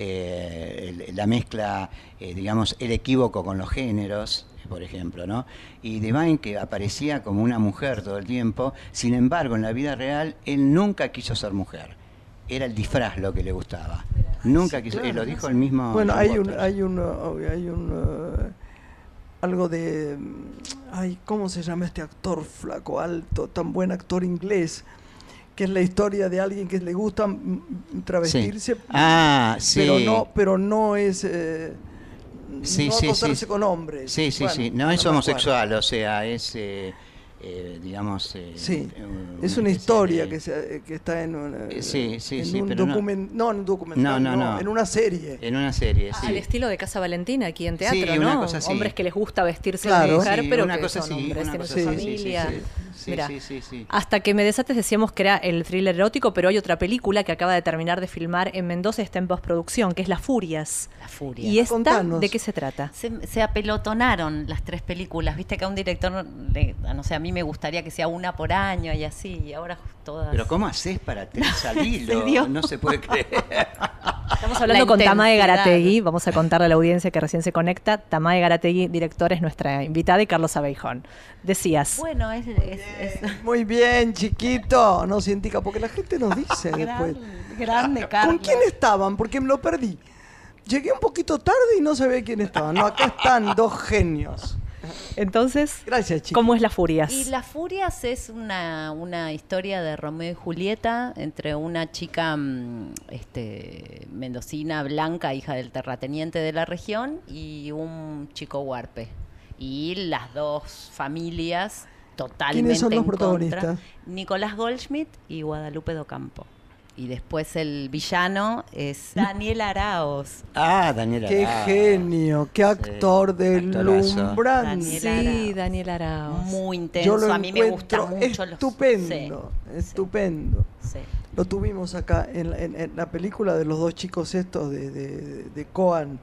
eh, el- la mezcla, eh, digamos, el equívoco con los géneros, por ejemplo, ¿no? Y Divine, que aparecía como una mujer todo el tiempo, sin embargo, en la vida real, él nunca quiso ser mujer. Era el disfraz lo que le gustaba. Nunca quiso, claro. eh, lo dijo el mismo. Bueno, John hay un, Waters. hay un, uh, hay un, uh, algo de, mm, ay, ¿cómo se llama este actor flaco, alto, tan buen actor inglés? Que es la historia de alguien que le gusta mm, travestirse, Sí. Ah, sí. pero no, pero no es, eh, Sí, no sí, acostarse sí. con hombres. Sí, sí, Bueno, sí. No es me acuerdo. homosexual, o sea, es, eh, eh, digamos... eh, Sí, un- es una especie historia de- que, se, que está en, una, Eh, sí, sí, en sí, un pero no- document, no, en un documental, No, no, no. en una serie. En una serie, sí. Al estilo de Casa Valentina aquí en teatro, Sí, ¿no? una cosa así. Hombres que les gusta vestirse Claro. de mujer, Sí, pero una que cosa son así, hombres, una tienen cosa su así, sí, familia. sí, Sí, Mirá. sí, sí, sí. Hasta que me desates decíamos que era el thriller erótico, pero hay otra película que acaba de terminar de filmar en Mendoza, está en postproducción, que es Las Furias. La furia. ¿Y esta Contanos. de qué se trata? Se, se apelotonaron las tres películas. Viste que a un director, le- no sé, a mí me gustaría que sea una por año y así, y ahora todas. Pero ¿cómo haces para tres al hilo? serio? No se puede creer. Estamos hablando La con Tamae intensidad. Garategui, vamos a contarle a la audiencia que recién se conecta. Tamae Garategui, directora, es nuestra invitada, y Carlos Abeijón. Decías, Bueno, es, es, es- Muy bien, chiquito. No, científica, porque la gente nos dice después. gran- grande, Carlos. ¿Con quién estaban? Porque me lo perdí. Llegué un poquito tarde y no sabía quién estaban. No, acá están dos genios. entonces, Gracias, chicos. ¿cómo es Las Furias? Y Las Furias es una, una historia de Romeo y Julieta entre una chica mm, este, mendocina, blanca, hija del terrateniente de la región, y un chico huarpe. Y las dos familias totalmente ¿Quiénes son los en contra. protagonistas? Nicolás Goldschmidt y Guadalupe Docampo. Y después el villano es Daniel Araoz. Ah, Daniela. Qué Lara. genio, qué actor actorazo. deslumbrante. Daniel Sí, Araoz. Daniel Araoz. Muy Yo intenso. lo A mí me gusta encuentro mucho. los- estupendo, Sí, estupendo. sí. Lo tuvimos acá en, la- en- en la película de los dos chicos estos de, de, de Coan.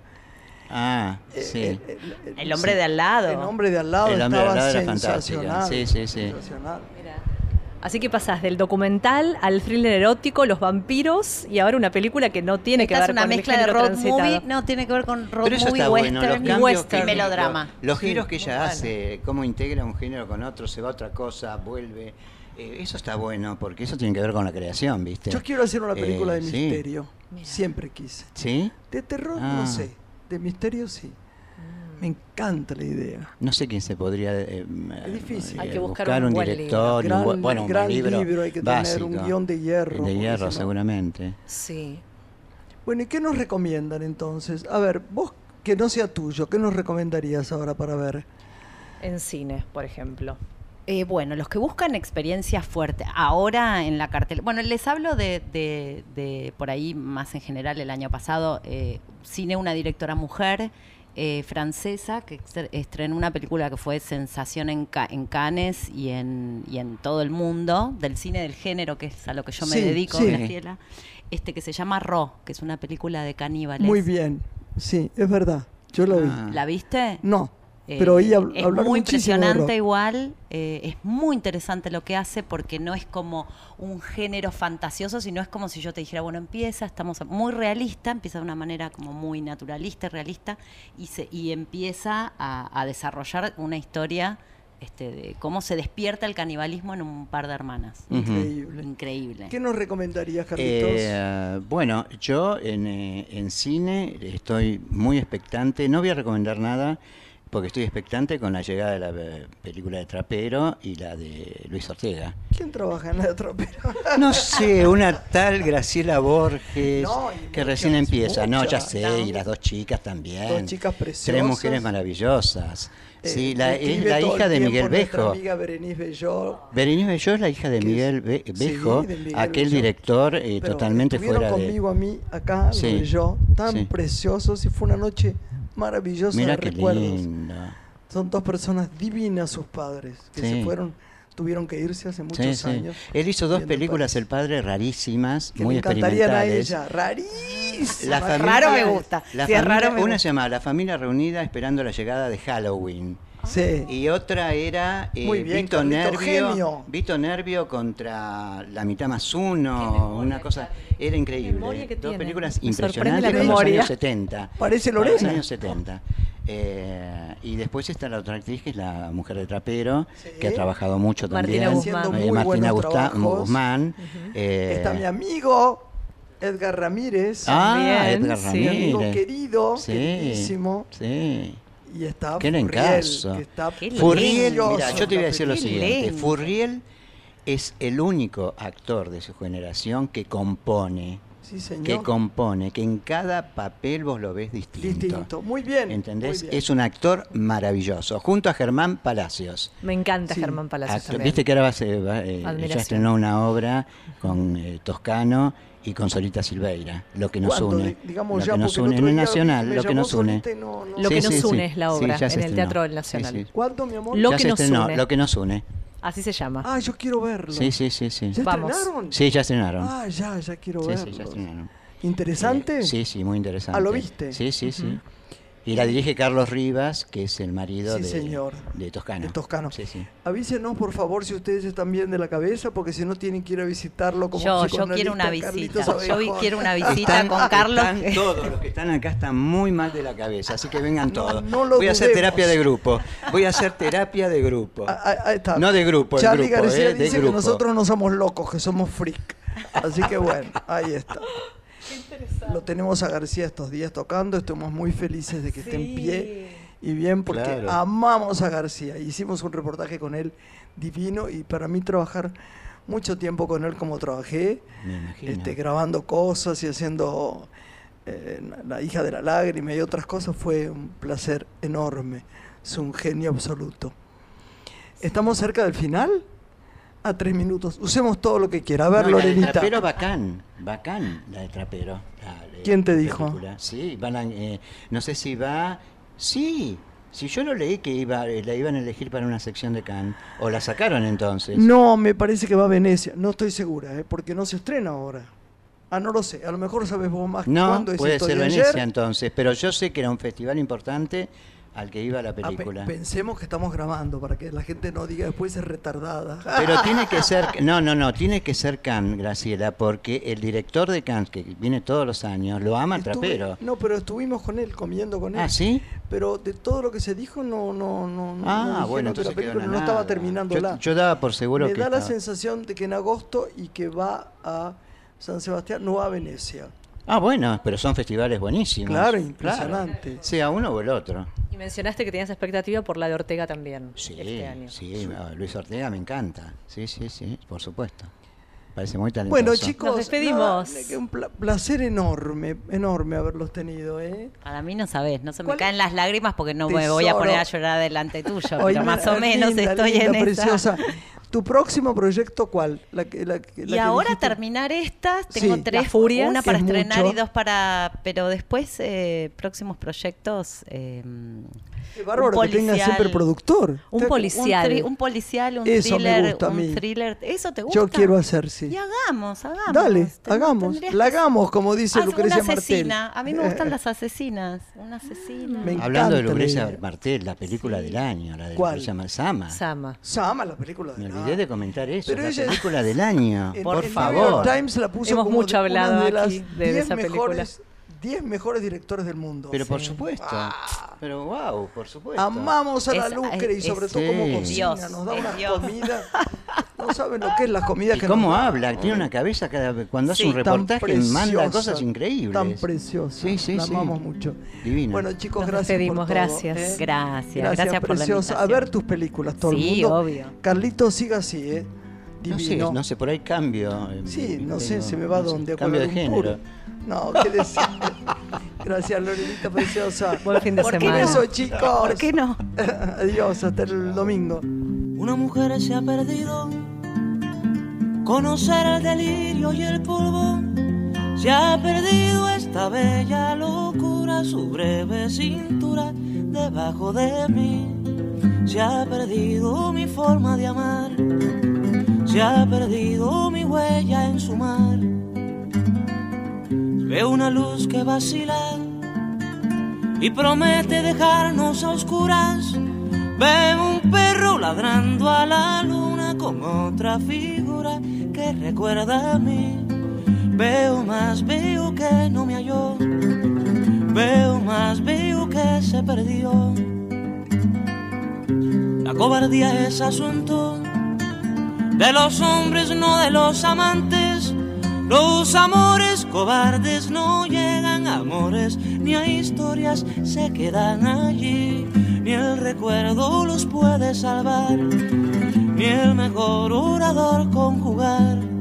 Ah, Eh, sí. el, el- El hombre sí, de al lado. El hombre de al lado El hombre de estaba al lado era fantástico. sensacional. Sí, sí, sí. sensacional. Así que pasás del documental al thriller erótico, los vampiros, y ahora una película que no tiene que Esta ver es una con el mezcla de género road transitado. movie, no, tiene que ver con road Pero eso movie, está bueno, los western, cambios western. que- y melodrama. Los, los Sí, giros que ella bueno. hace, cómo integra un género con otro, se va a otra cosa, vuelve. Eh, eso está bueno, porque eso tiene que ver con la creación, ¿viste? Yo quiero hacer una película Eh, de sí. misterio. Mira. Siempre quise. ¿Sí? De terror Ah. no sé. De misterio sí. Me encanta la idea. No sé quién se podría eh, Es difícil. Hay que buscar un un buen director, y un Gran, buen- bueno, un gran buen libro, libro, hay que tener básico. un guión de hierro. de porque hierro, si no- seguramente. Sí. Bueno, ¿y qué nos recomiendan entonces? A ver, vos que no sea tuyo, ¿qué nos recomendarías ahora para ver? En cine, por ejemplo. Eh, bueno, los que buscan experiencias fuertes, ahora en la cartel. Bueno, les hablo de, de, de por ahí más en general el año pasado, eh, cine, una directora mujer eh, francesa que estre- estrenó una película que fue sensación en, Ca- en Cannes y en, y en todo el mundo, del cine del género, que es a lo que yo me Sí, dedico, sí. Graciela, este que se llama Ro, que es una película de caníbales. Muy bien. Sí, es verdad. Yo lo vi. Ah. ¿La viste? No, Eh, pero oí hab- es hablar muy muchísimo de impresionante rock. igual, eh, es muy interesante lo que hace porque no es como un género fantasioso, sino es como si yo te dijera, bueno, empieza, estamos a- muy realista, empieza de una manera como muy naturalista y realista y, se, y empieza a, a desarrollar una historia este, de cómo se despierta el canibalismo en un par de hermanas. Ujú. Increíble. Increíble. ¿Qué nos recomendarías, Carlitos? Eh, bueno, yo en, eh, en cine estoy muy expectante. No voy a recomendar nada porque estoy expectante con la llegada de la eh, película de Trapero y la de Luis Ortega. ¿Quién trabaja en la tropera? No sé, una tal Graciela Borges No, y que muchas, recién empieza. No, ya muchas. sé, y las dos chicas también. Dos chicas preciosas. Tres mujeres maravillosas. Eh, Sí, la, es escribe la todo hija el de tiempo Miguel nuestra Bejo. amiga Berenice Belló. Berenice Belló es la hija de Que Miguel es- Be- sí, Bejo, de Miguel aquel Belló. director eh, Pero totalmente estuvieron fuera de... conmigo a mí acá, los Sí, Belló, tan sí. preciosos, y fue una noche maravillosa Mira de qué recuerdos. lindo. Son dos personas divinas sus padres, que Sí. se fueron, tuvieron que irse hace muchos Sí, sí. años. Él hizo dos viviendo en películas, París. El Padre, rarísimas, Que muy me encantarían a experimentales. ella, rarísima. La familia, Raro me gusta. la Si es familia- raro me una gusta. se llamaba La Familia Reunida esperando la llegada de Halloween. Sí. Y otra era eh, Muy bien, Vito, Carlito, Nervio, genio. Vito Nervio contra La Mitad Más Uno, memoria, una cosa, era increíble. memoria que Dos tienen. películas Me sorprende impresionantes la de los memoria. años setenta. Parece De los Lorena. años setenta. Eh, y después está la otra actriz que es la mujer de Trapero, Sí. que ha trabajado mucho Martina también. Guzmán. Haciendo Eh, muy Martina buenos Gusta- trabajos. Guzmán. eh, Está mi amigo Edgar Ramírez, Ah, También, Edgar sí. mi amigo Ramírez. querido, Sí, queridísimo. sí. Y está Qué Furriel, lencazo. que está Qué Furriel, precioso mira, yo te voy a decir lo Qué siguiente. lindo. Furriel es el único actor de su generación que compone, Sí, señor. que compone, que en cada papel vos lo ves distinto. Distinto. Muy bien. ¿Entendés? muy bien. Es un actor maravilloso, junto a Germán Palacios. Me encanta Sí. Germán Palacios Actor- también. Viste que ahora va a ser- va, eh, Admiración. ya estrenó una obra con eh, Toscano y con Solita Silveira, lo que nos ¿Cuándo? une. Di- digamos lo ya, que nos porque el une otro en el día Nacional, me lo que llamó nos une. Solita y no- no- Lo que nos une es la Sí, obra ya se en el estrenó. Teatro del Sí, Nacional. sí. ¿Cuánto, mi amor? Lo Ya que se nos estrenó, une. Lo que nos une. Así se llama. Ah, yo quiero verlo. Sí, sí, sí, sí. ¿Ya Vamos. estrenaron? Sí, ya estrenaron. Ah, ya, ya quiero Sí, verlo. sí, ya estrenaron. ¿Interesante? Eh, sí, sí, muy interesante. Ah, ¿lo viste? Sí, sí, sí. Y la dirige Carlos Rivas, que es el marido Sí, de, señor. de Toscano. De Toscano. Sí, sí. Avísenos, por favor, si ustedes están bien de la cabeza, porque si no tienen que ir a visitarlo como Yo, yo psicoanalista, quiero una Carlitos visita. Yo vi- Abejón. quiero una visita Están- con Carlos. están todos los que están acá están muy mal de la cabeza, así que vengan todos. no lo Voy a hacer dudemos. terapia de grupo. Voy a hacer terapia de grupo. Ah, ah, ahí está. No de grupo, el Charlie grupo, García eh, de dice que grupo. nosotros no somos locos, que somos freak. Así que bueno, ahí está. Lo tenemos a García estos días tocando, estamos muy felices de que esté en pie y bien, porque Claro. amamos a García. Hicimos un reportaje con él divino y para mí trabajar mucho tiempo con él como trabajé, Me imagino. este, grabando cosas y haciendo eh, La hija de la lágrima y otras cosas, fue un placer enorme. Es un genio absoluto. ¿Estamos cerca del final? A tres minutos. Usemos todo lo que quiera. A ver, No, la de Lorenita. Trapero, bacán, bacán, la de Trapero. la de- ¿Quién te la dijo? película. Sí, van a, eh, no sé si va, sí, si yo lo leí que iba, eh, la iban a elegir para una sección de Cannes, o la sacaron entonces. No, me parece que va a Venecia. No estoy segura, ¿eh? Porque no se estrena ahora. Ah, no lo sé. A lo mejor sabes vos más No, cuándo es puede esto ser de Venecia ayer. entonces, pero yo sé que era un festival importante al que iba la Ah, pe- película. pensemos que estamos grabando para que la gente no diga después es retardada. Pero tiene que ser, no, no, no, tiene que ser Cannes, Graciela, porque el director de Cannes, que viene todos los años, lo ama al Estuve- Trapero. No, pero estuvimos con él, comiendo con él. Ah, ¿sí? Pero de todo lo que se dijo, no, no, no. no Ah, dijeron bueno, que entonces la película quedó no en estaba nada. terminándola. Yo, yo daba por seguro Me que da la estaba- sensación de que en agosto y que va a San Sebastián, no va a Venecia. Ah, bueno, pero son festivales buenísimos. Claro, impresionante. Sea uno o el otro. Y mencionaste que tenías expectativa por la de Ortega también Sí, este año. sí, ah, Luis Ortega me encanta. Sí, sí, sí, por supuesto. Parece muy talentoso. Bueno, chicos, Nos despedimos. nada, que un pla- placer enorme, enorme haberlos tenido, ¿eh? Para mí no sabes, no se me ¿Cuál? caen las lágrimas porque no me voy a Tesoro. poner a llorar delante tuyo, Oye, pero más o menos linda, estoy linda, en esa. preciosa. ¿Tu próximo proyecto cuál? La que, la, que- la Y que ahora dijiste. terminar estas, tengo Sí. tres, Las Furias, una que para es estrenar mucho. y dos para, pero después eh, próximos proyectos. Eh, Qué bárbaro un que tenga policial. siempre productor. Un Está- policial. Un, tri- un policial, un Eso me thriller, gusta a un mí. thriller. ¿Eso te gusta? Yo quiero hacer, sí. Y hagamos, hagamos. Dale, Ten- hagamos. tendrías La que- hagamos, como dice Ah, Lucrecia una Martel. asesina. A mí me gustan las asesinas. Una asesina. Me Hablando de encanta la Lucrecia idea. Martel, la película del año, la de ¿Cuál? Lucrecia Malsama. Sama. Sama, la película de Me la- olvidé de comentar eso, Pero la ella- película del año. En- Por en favor. New York Times la puso Hemos como mucho de- una hablado de las aquí de diez esa película. mejores, diez mejores directores del mundo. Pero por Sí. supuesto. Pero wow, por supuesto. Amamos a la Es- Lucre y es- sobre es- todo como Sí. cocina, Dios, nos da es unas Dios. comidas. No saben lo que es las comidas ¿Y que cómo nos da. habla? Tiene una cabeza cada vez cuando hace Sí. un Tan reportaje manda preciosa, cosas increíbles. Tan preciosa. Sí, sí, la sí. amamos mucho. Divina. Bueno, chicos, Nos gracias despedimos, por todo, gracias. ¿eh? Gracias, Gracias, gracias por la preciosa. A invitación. ver tus películas, todo el Sí, mundo. obvio. Carlito, siga así, ¿eh? no sé, Divino. no sé, por ahí cambio. eh, Sí, no tengo- sé, se me va no sé, donde. a Cambio de Kuala Lumpur. género. No, qué decir. Gracias, Lorenita preciosa. Buen fin de ¿Por qué semana. no? Eso, chicos. ¿Por qué no? Adiós, hasta el domingo. Una mujer se ha perdido, conocer el delirio y el polvo. Se ha perdido esta bella locura, su breve cintura debajo de mí. Se ha perdido mi forma de amar, se ha perdido mi huella en su mar. Veo una luz que vacila y promete dejarnos a oscuras. Veo un perro ladrando a la luna con otra figura que recuerda a mí. Veo más, veo que no me halló. Veo más, veo que se perdió. La cobardía es asunto de los hombres, no de los amantes. Los amores cobardes no llegan a amores, ni a historias se quedan allí. Ni el recuerdo los puede salvar, ni el mejor orador conjugar.